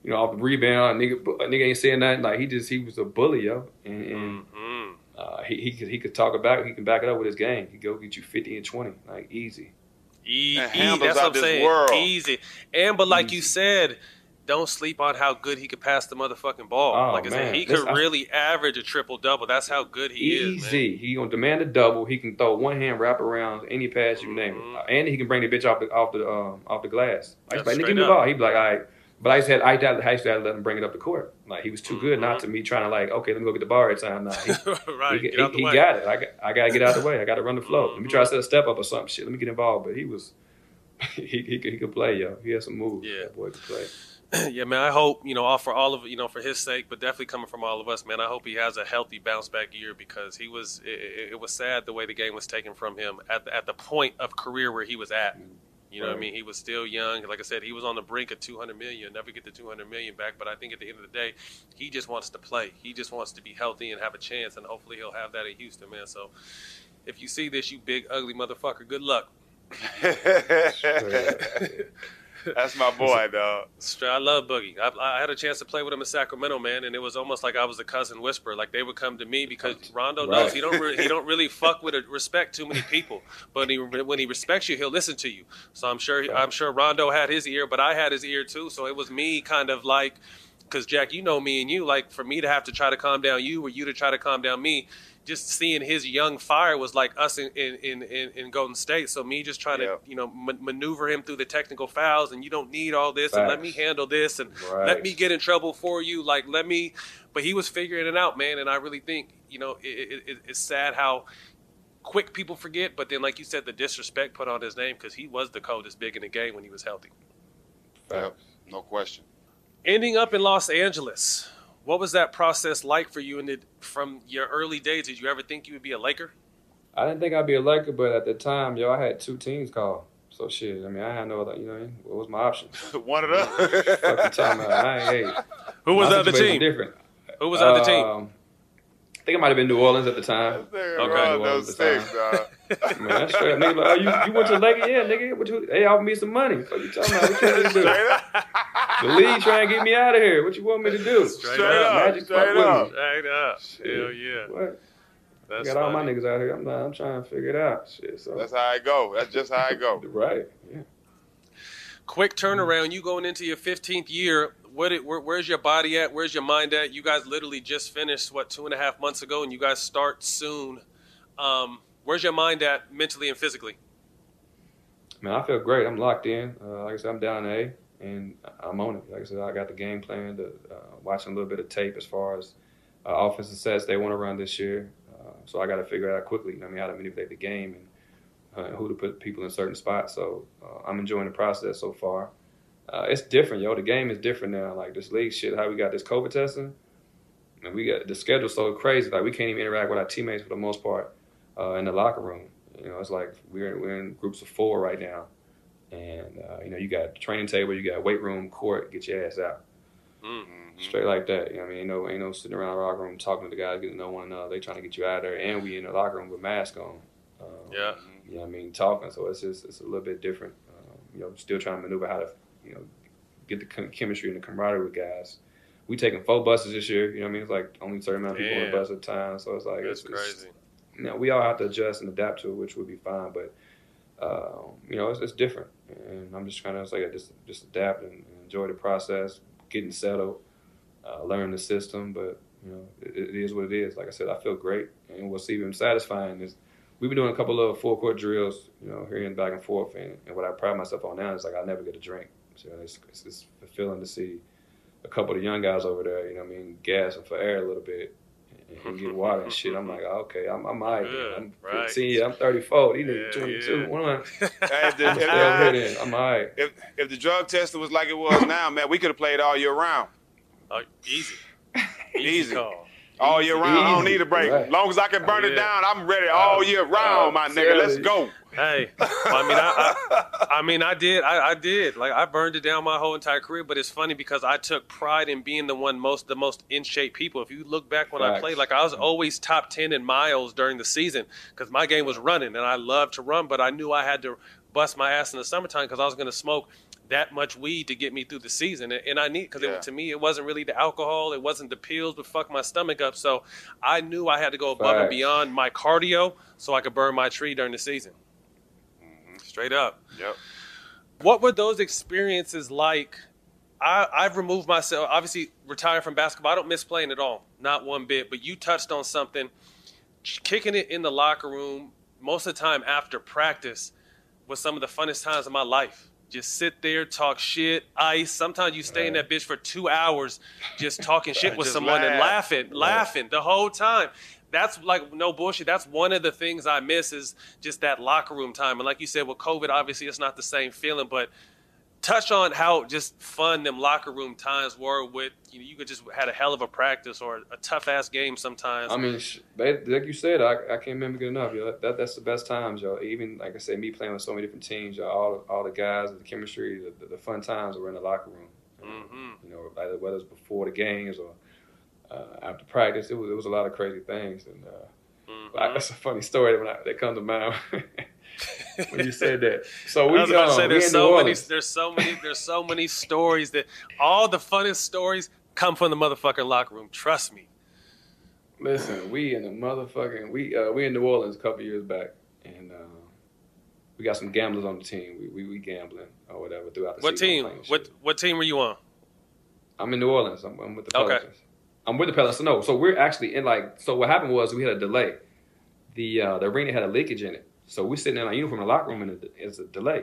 you know, off the rebound, nigga, nigga ain't saying nothing. Like he just he was a bully, yo, and, and mm-hmm. uh, he he could he could talk about it. He can back it up with his game. He go get you fifty and twenty, like easy. E- And e- handles that's out what I'm this saying. world. Easy. And but like Easy. you said, don't sleep on how good he could pass the motherfucking ball. Oh, like I said, man. he could Listen, I- really average a triple double. That's how good he is. Man. Easy. He gonna demand a double. He can throw one hand wrap around any pass you name it, uh, and he can bring the bitch off the off the um, off the glass. I used to That's be like, straight give me the up. ball. He'd be like, all right. But I used to have, I used to have, I used to have to let him bring it up the court. Like he was too good not to me trying to like, okay, let me go get the ball every time. Nah, he, right. he, Get out the he, way. he got it. I got, I got to get out of the way. I got to run the flow. Let me try to set a step up or something. Shit, let me get involved. But he was, he he could, he could play, yo. He had some moves. Yeah. That boy could play. Yeah, man. I hope you know, all for all of you know, for his sake, but definitely coming from all of us, man. I hope he has a healthy bounce back year because he was. It, it, it was sad the way the game was taken from him at the, at the point of career where he was at. You know Right. what I mean? He was still young. Like I said, he was on the brink of two hundred million. Never get the two hundred million back. But I think at the end of the day, he just wants to play. He just wants to be healthy and have a chance. And hopefully he'll have that in Houston, man. So if you see this, you big ugly motherfucker, good luck. That's my boy, dog. Straight- I love Boogie. I, I had a chance to play with him in Sacramento, man, and it was almost like I was the cousin whisperer. Like they would come to me because Rondo knows Right. he don't re- he don't really fuck with or respect too many people, but he, when he respects you, he'll listen to you. So I'm sure I'm sure Rondo had his ear, but I had his ear too. So it was me kind of like, because Jack, you know me and you, like for me to have to try to calm down you or you to try to calm down me. Just seeing his young fire was like us in in, in, in Golden State. So me just trying Yeah. to you know ma- maneuver him through the technical fouls, and you don't need all this, and let me Facts. handle this, and Right. let me get in trouble for you. Like let me, but he was figuring it out, man. And I really think you know it, it, it, it's sad how quick people forget. But then, like you said, the disrespect put on his name because he was the coldest big in the game when he was healthy. Yep, no question. Ending up in Los Angeles. What was that process like for you? And did, from your early days, did you ever think you would be a Laker? I didn't think I'd be a Laker, but at the time, yo, I had two teams called. So shit, I mean, I had no other, you know, what I mean? What was my option? One of them. Fucking time out. I ain't, hey, Who was my the other situation team? Different. Who was the other team? Um, I think it might have been New Orleans at the time. Okay, New those Orleans at the six, time. dog. Man, that's straight. Nigga, like, oh, you, you went to the Lakers? Yeah, nigga. What you, they offered me some money. What you talking about? What you want me to do? Straight up. The league trying to get me out of here. What you want me to do? Straight up, Magic straight fuck with up. me. Straight up. Shit. Hell yeah. What? That's I got all my funny. niggas out here. I'm not, I'm trying to figure it out. Shit. So That's how I go. That's just how I go. right. Yeah. Quick turnaround. You going into your fifteenth year. What? It, where, where's your body at? Where's your mind at? You guys literally just finished, what, two and a half months ago, and you guys start soon. Um, where's your mind at mentally and physically? Man, I feel great. I'm locked in. Uh, like I said, I'm down A, and I'm on it. Like I said, I got the game plan, to, uh, watching a little bit of tape as far as uh, offensive sets they want to run this year. Uh, so I got to figure out quickly, you know, I mean, how to manipulate the game and uh, who to put people in certain spots. So uh, I'm enjoying the process so far. Uh, it's different, yo. The game is different now. Like this league shit, how we got this COVID testing, and we got the schedule so crazy. Like we can't even interact with our teammates for the most part uh, in the locker room. You know, it's like we're we're in groups of four right now, and uh, you know, you got training table, you got weight room, court, get your ass out, Mm-hmm. straight like that. You know what I mean, ain't no ain't no sitting around the locker room talking to the guys, getting to know one another. They trying to get you out of there, and we in the locker room with masks on. Um, Yeah. You know what I mean, talking. So it's just it's a little bit different. Um, you know, still trying to maneuver how to you know get the chem- chemistry and the camaraderie with guys. We taking four buses this year. You know what I mean? It's like only a certain amount of people on Damn. the bus at a time. So it's like That's it's, it's crazy. you know, we all have to adjust and adapt to it, which would be fine. But uh, you know, it's, it's different, and I'm just trying to say, just just adapt and, and enjoy the process, getting settled, uh, learn the system. But you know, it, it is what it is. Like I said, I feel great, and what's even satisfying is we've been doing a couple of full court drills, you know, here and back and forth, and, and what I pride myself on now is like I never get a drink. So it's, it's just fulfilling to see a couple of the young guys over there, you know what I mean, gassing for air a little bit and, and get water and shit. I'm like, okay, I'm I'm all right. Good, I'm right. fifteen, I'm thirty-four, these Yeah, niggas twenty-two. yeah. What am I? Hey, if, the, I'm if, stay over here then. I'm all right. if, if the drug testing was like it was now, man, we could have played all year round. Oh, easy. Easy, Easy. call. All year round. I don't Easy. need a break. Right. As long as I can burn Oh, it yeah. down, I'm ready all year round, my nigga. Let's go. Hey, I mean, I, I, I mean, I did, I, I did. Like, I burned it down my whole entire career. But it's funny because I took pride in being the one most, the most in shape people. If you look back when I Facts. played, like I was always top ten in miles during the season because my game was running, and I loved to run. But I knew I had to bust my ass in the summertime because I was going to smoke that much weed to get me through the season. And I need, because Yeah. to me, it wasn't really the alcohol. It wasn't the pills, but fuck my stomach up. So I knew I had to go above and Facts. beyond my cardio so I could burn my tree during the season. Straight up. Yep. What were those experiences like? I, I've removed myself, obviously retired from basketball. I don't miss playing at all, not one bit. But you touched on something, kicking it in the locker room, most of the time after practice, was some of the funnest times of my life. Just sit there, talk shit, ice. Sometimes you stay in that bitch for two hours just talking shit with Just someone and laugh. laughing, laughing the whole time. That's like no bullshit. That's one of the things I miss is just that locker room time. And like you said, with COVID, obviously it's not the same feeling, but touch on how just fun them locker room times were with, you know, you could just had a hell of a practice or a tough ass game sometimes. I mean, sh- ba- like you said, I, I can't remember good enough. Yo. That, that that's the best times, yo. Even like I said, me playing with so many different teams, yo, all all the guys, the chemistry, the, the, the fun times were in the locker room. Mm-hmm. You know, either whether it's before the games or uh, after practice, it was it was a lot of crazy things. And uh, mm-hmm. like, that's a funny story when I, that comes to mind when you said that. So we, I was about to um, say we there's in so New many Orleans. there's so many there's so many stories that all the funnest stories come from the motherfucking locker room. Trust me. Listen, we in the motherfucking we uh, we in New Orleans a couple years back, and uh, we got some gamblers on the team. We we, we gambling or whatever throughout the What season. team? playing shit. What what team were you on? I'm in New Orleans. I'm, I'm with the Okay. Pelicans. I'm with the Pelicans. So no, so we're actually in like so. What happened was we had a delay. The uh, the arena had a leakage in it, so we're sitting in our uniform in the locker room, and it- it's a delay.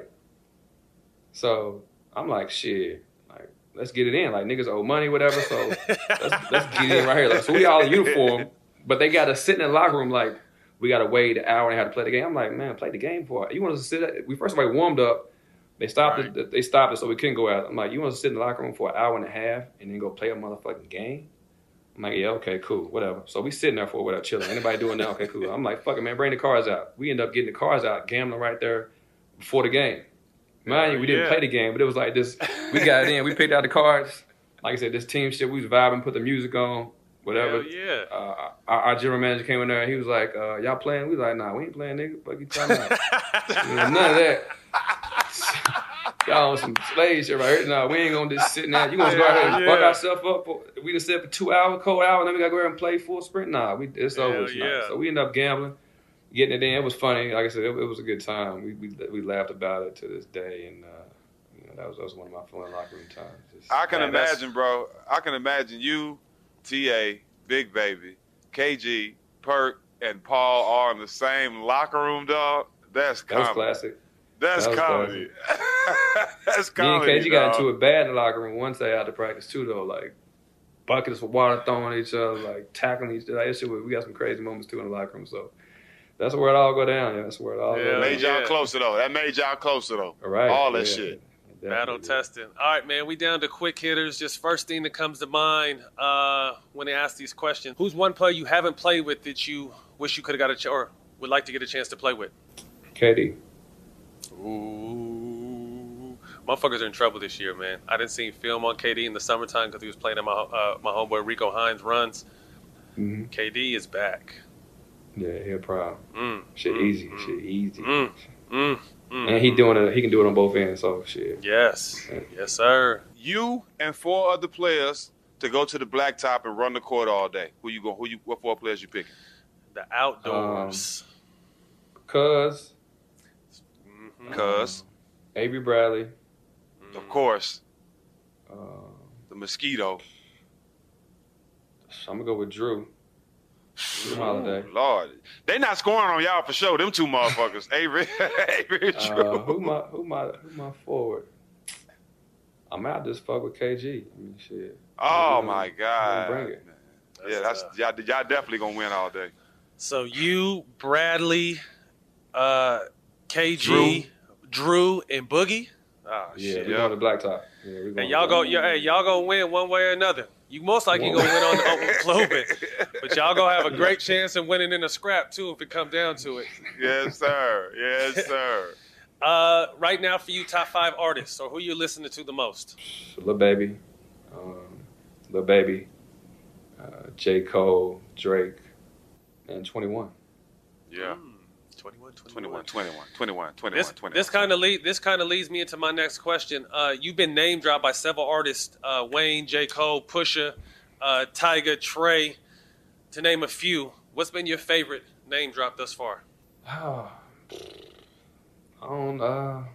So I'm like, shit, like let's get it in. Like niggas owe money, whatever. So let's, let's get it in right here. Like, so we all in uniform, but they got us sitting in the locker room like we got to wait an hour and a half to play the game. I'm like, man, play the game for it. You want us to sit? At, we first of all warmed up. They stopped Right. it. They stopped it, so we couldn't go out. I'm like, you want us to sit in the locker room for an hour and a half and then go play a motherfucking game? I'm like, yeah, okay, cool, whatever. So we sitting there for whatever, chilling. Anybody doing that? Okay, cool. I'm like, fuck it, man, bring the cars out. We end up getting the cars out, gambling right there before the game. Mind you, we didn't Yeah. play the game, but it was like this. We got it in. We picked out the cards. Like I said, this team shit. We was vibing, put the music on, whatever. Hell yeah. Uh, our, our general manager came in there. He was like, uh, "Y'all playing?" We was like, "Nah, we ain't playing, nigga. Fuck you talking about?" None of that. Y'all on some slave shit right here. Nah, we ain't gonna just sit there. You gonna go out here and Yeah, fuck yeah. ourselves up? For, we done sit for two hours, cold hour, and then we gotta go ahead and play full sprint. Nah, we it's over Hell tonight. yeah. So we ended up gambling, getting it in. It was funny. Like I said, it, it was a good time. We, we we laughed about it to this day, and uh, you know, that was that was one of my fun locker room times. Just- I can Man, that's- imagine, bro. I can imagine you, T A, Big Baby, K G, Perk, and Paul all in the same locker room, dog. That's That was comedy. classic. That's That was comedy. That's Me and comedy, K G got dog. into it bad in the locker room one day after practice too, though. Like buckets of water thrown at each other, like tackling each other. That shit, was- we got some crazy moments too in the locker room. So that's where it all go down. Yeah, that's where it all Yeah, go down. Made y'all Yeah. closer, though. That made y'all closer, though. All right, All that yeah. shit. Battle Definitely, yeah. testing. All right, man. We down to quick hitters. Just first thing that comes to mind uh, when they ask these questions. Who's one player you haven't played with that you wish you could have got a ch- or would like to get a chance to play with? K D. Ooh, motherfuckers are in trouble this year, man. I didn't see film on K D in the summertime because he was playing at my uh, my homeboy Rico Hines runs. Mm-hmm. K D is back. Yeah, he a problem. Mm, Shit mm, easy. mm, Shit easy. Mm, mm, mm, And he doing it. He can do it on both ends. So shit. Yes, yes, sir. You and four other players to go to the blacktop and run the court all day. Who you go? Who you? What four players you picking? The outdoors. Cuz, Mhm. Cuz, Avery Bradley, of course, uh, the mosquito. I'm gonna go with Drew. Drew Holiday. Lord, they not scoring on y'all for sure. Them two motherfuckers, Avery, Avery, and Drew. Uh, who my who my who my forward? I'm out just fuck with K G. I mean shit. oh I'm my gonna God. Bring it. Yeah, that's y'all, y'all definitely gonna win all day. So you, Bradley, uh, K G, Drew, and Boogie. Oh Yeah, shit! we going to blacktop. Yeah, we going And y'all go, yeah, hey, y'all gonna win one way or another. You most likely gonna win on the globe it, but y'all gonna have a great chance of winning in a scrap too if it comes down to it. Yes, sir. Yes, sir. Uh, right now for you, top five artists or who you listening to the most? Lil Baby, um, Lil Baby, uh, J. Cole, Drake, and twenty-one. Yeah. twenty-one, twenty-one, twenty-one, twenty-one, twenty-one, This, twenty-one. this kind of lead, this kind of leads me into my next question. Uh, you've been name dropped by several artists: uh, Wayne, J. Cole, Pusha, uh, Tyga, Trey, to name a few. What's been your favorite name drop thus far? Oh, I don't. Uh,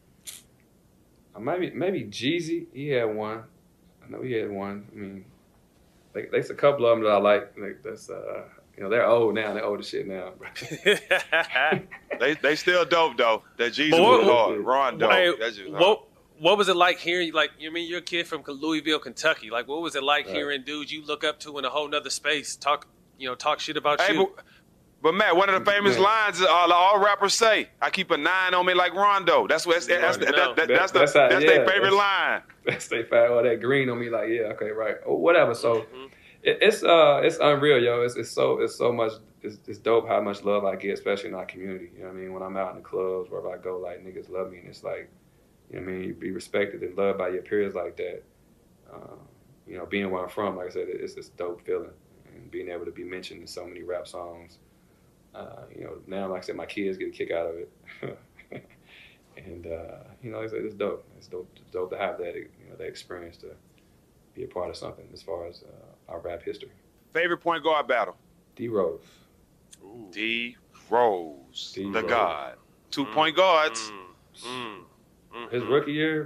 maybe maybe Jeezy. He had one. I know he had one. I mean, like, there's a couple of them that I like. Like that's uh, you know, they're old now. They're old as shit now. they they still dope though. That Jeezy But was what- hard. Rondo. Wait, That's just what what was it like hearing? Like, you mean you're a kid from Louisville, Kentucky? Like, what was it like Right. hearing dudes you look up to in a whole nother space talk? You know, talk shit about Hey, you. but, but Matt, one of the famous Yeah. lines is all, all rappers say, "I keep a nine on me like Rondo." That's what that's, that's, that, that, that, that's, the, That's that's, how- their yeah, favorite that's- line. That's they find all that green on me. Like, yeah, okay, right, or whatever. So Mm-hmm. it, it's uh, it's unreal, yo. It's it's so it's so much. It's, it's dope how much love I get, especially in our community. You know what I mean? When I'm out in the clubs, wherever I go, like niggas love me, and it's like, you know what I mean? You be respected and loved by your peers like that. Uh, you know, being where I'm from, like I said, it's it's a dope feeling, and being able to be mentioned in so many rap songs. Uh, you know, now, like I said, my kids get a kick out of it. And, uh, you know, like I said, it's dope. It's dope, it's dope to have that, you know, that experience to be a part of something as far as uh, our rap history. Favorite point guard battle? D Rose. D Rose, D. the Rose. God. Two point guards. His rookie year,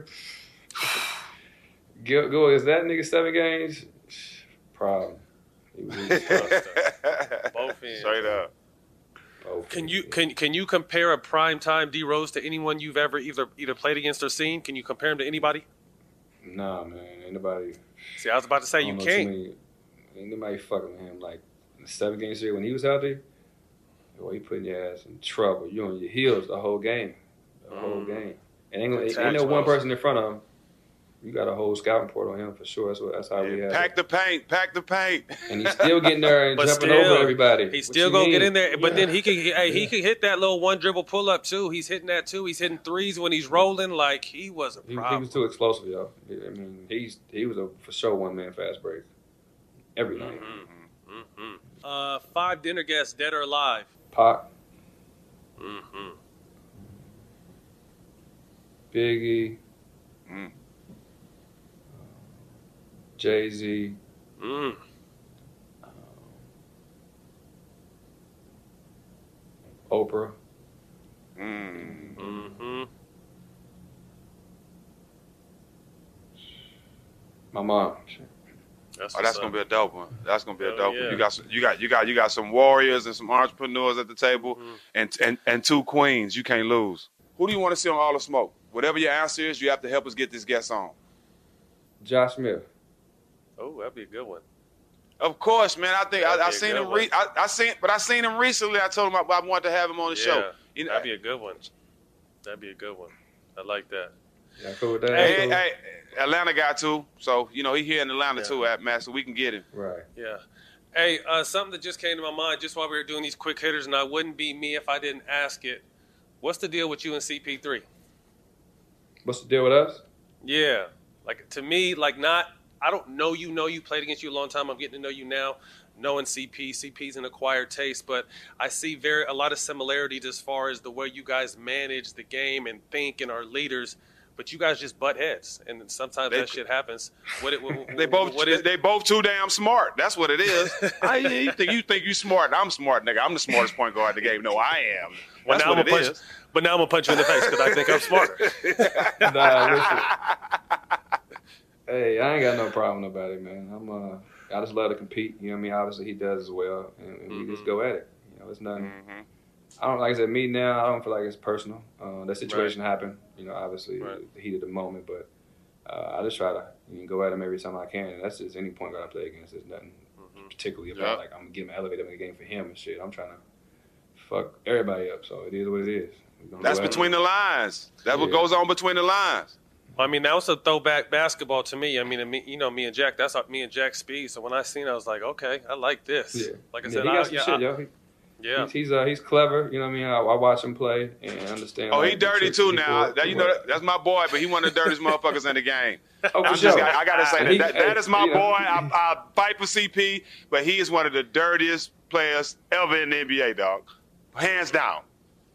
go, go is that nigga seven games? Problem. He was, he was Both ends. Straight up. Can you can can you compare a primetime D Rose to anyone you've ever either either played against or seen? Can you compare him to anybody? Nah, man, ain't nobody. See, I was about to say I you don't know can't. too many- Ain't nobody fucking with him. Like in the seven game series when he was out there, boy, he putting your ass in trouble. You on your heels the whole game, the whole Mm. game. And ain't, ain't, Tax ain't no one Wells. person in front of him. You got a whole scouting report on him for sure. That's what. That's how we have. Pack it. the paint. Pack the paint. And he's still getting there and But jumping still, over everybody. He's What still you gonna get mean? in there, but Yeah. then he could. Hey, he Yeah. could hit that little one dribble pull up too. He's hitting that too. He's hitting threes when he's rolling. Like he was a He, he problem. was too explosive, yo. I mean, he's he was a for sure one man fast break every night. Mm-hmm. Uh, five dinner guests, dead or alive. Pac, Mm-hmm. Biggie, Mm. Jay Z, Mm. Oprah. Mm. Mm-hmm. My mom. That's Oh, that's gonna be a dope one. That's gonna be a Hell dope yeah. one. You got some, you got you got you got some warriors and some entrepreneurs at the table, Mm-hmm. and and and two queens. You can't lose. Who do you want to see on All the Smoke? Whatever your answer is, you have to help us get this guest on. Josh Smith. Oh, that'd be a good one. Of course, man. I think That'd I, I be a seen good him. Re- I, I seen, but I seen him recently. I told him I, I wanted to have him on the Yeah, show. You know, that'd be a good one. That'd be a good one. I like that. Yeah, cool with that. hey, Cool. hey, Atlanta guy too. So you know he here in Atlanta Yeah. too, at man. So we can get him. Right. Yeah. Hey, uh, something that just came to my mind just while we were doing these quick hitters, and I wouldn't be me if I didn't ask it. What's the deal with you and C P three? What's the deal with us? Yeah. Like, to me, like, not, I don't know you, know you, played against you a long time. I'm getting to know you now, knowing C P. C P's an acquired taste, but I see very a lot of similarities as far as the way you guys manage the game and think and are leaders, but you guys just butt heads, and sometimes They- that shit happens. What, it, what, They both what is, they both too damn smart. That's what it is. I, you think you think you smart? I'm smart, nigga. I'm the smartest point guard in the game. No, I am. well, That's now what I'm it gonna punch, is. But now I'm going to punch you in the face because I think I'm smarter. Nah, listen. Hey, I ain't got no problem about it, man. I'm uh, I just love to compete. You know what I mean? Obviously, he does as well, and, and we just go at it. You know, it's nothing. Mm-hmm. I don't like I said. Me now, I don't feel like it's personal. Uh, that situation happened. You know, obviously, Right. the heat of the moment, but uh, I just try to you know, go at him every time I can, and that's just any point guard I play against. There's nothing particularly about Yep. like I'm gonna get him elevated in the game for him and shit. I'm trying to fuck everybody up, so it is what it is. We gonna That's go at it. between the lines. That's what Yeah. goes on between the lines. I mean, that was a throwback basketball to me. I mean, and me, you know, me and Jack, that's me and Jack's speed. So when I seen it, I was like, okay, I like this. Yeah. Like I Yeah, said, he I, got some yeah, shit, I- yo. He, yeah. He's he's, uh, he's clever. You know what I mean? I, I watch him play and understand. Oh, like, he the dirty tricks too he now. pulled. That, you know, that, that's my boy, but he one of the dirtiest motherfuckers in the game. Oh, for I'm just, sure. I, I gotta say that. He- that, that hey, is my you know, boy. I, I fight for C P, but he is one of the dirtiest players ever in the N B A, dog. Hands down.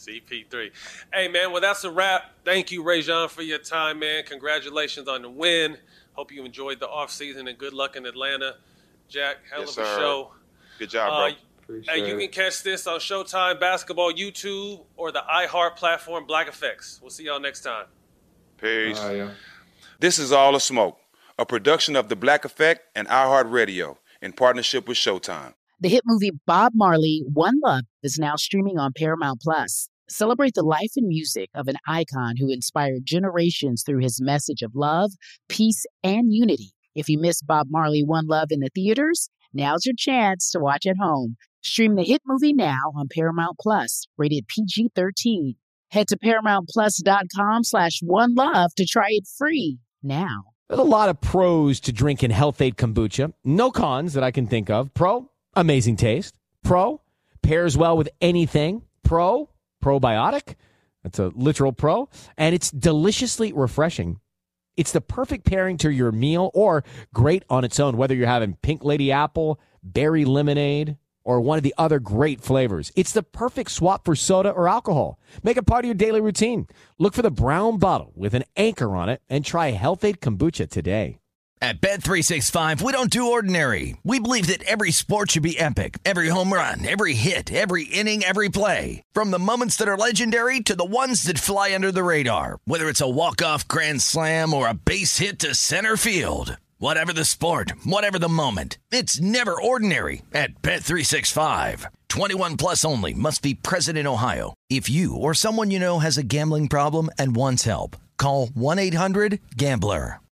C P three. Hey, man, well, that's a wrap. Thank you, Rajon, for your time, man. Congratulations on the win. Hope you enjoyed the offseason, and good luck in Atlanta. Jack, hell yes, of a sir. show. Good job, uh, bro. Hey, you can catch this on Showtime Basketball YouTube or the iHeart platform Black Effects. We'll see y'all next time. Peace. Uh, yeah. This is All the Smoke, a production of The Black Effect and iHeart Radio in partnership with Showtime. The hit movie Bob Marley, One Love, is now streaming on Paramount Plus. Celebrate the life and music of an icon who inspired generations through his message of love, peace, and unity. If you missed Bob Marley, One Love in the theaters, now's your chance to watch at home. Stream the hit movie now on Paramount Plus, rated P G thirteen. Head to ParamountPlus.com slash One Love to try it free now. There's a lot of pros to drinking Health Aid Kombucha. No cons that I can think of. Pro, amazing taste. Pro, pairs well with anything. Pro, probiotic. That's a literal pro. And it's deliciously refreshing. It's the perfect pairing to your meal or great on its own, whether you're having Pink Lady Apple, berry lemonade, or one of the other great flavors. It's the perfect swap for soda or alcohol. Make it part of your daily routine. Look for the brown bottle with an anchor on it and try Health Aid Kombucha today. At Bet three sixty-five, we don't do ordinary. We believe that every sport should be epic. Every home run, every hit, every inning, every play. From the moments that are legendary to the ones that fly under the radar. Whether it's a walk-off grand slam or a base hit to center field. Whatever the sport, whatever the moment, it's never ordinary at Bet three sixty-five. twenty-one plus only. Must be present in Ohio. If you or someone you know has a gambling problem and wants help, call one eight hundred gambler.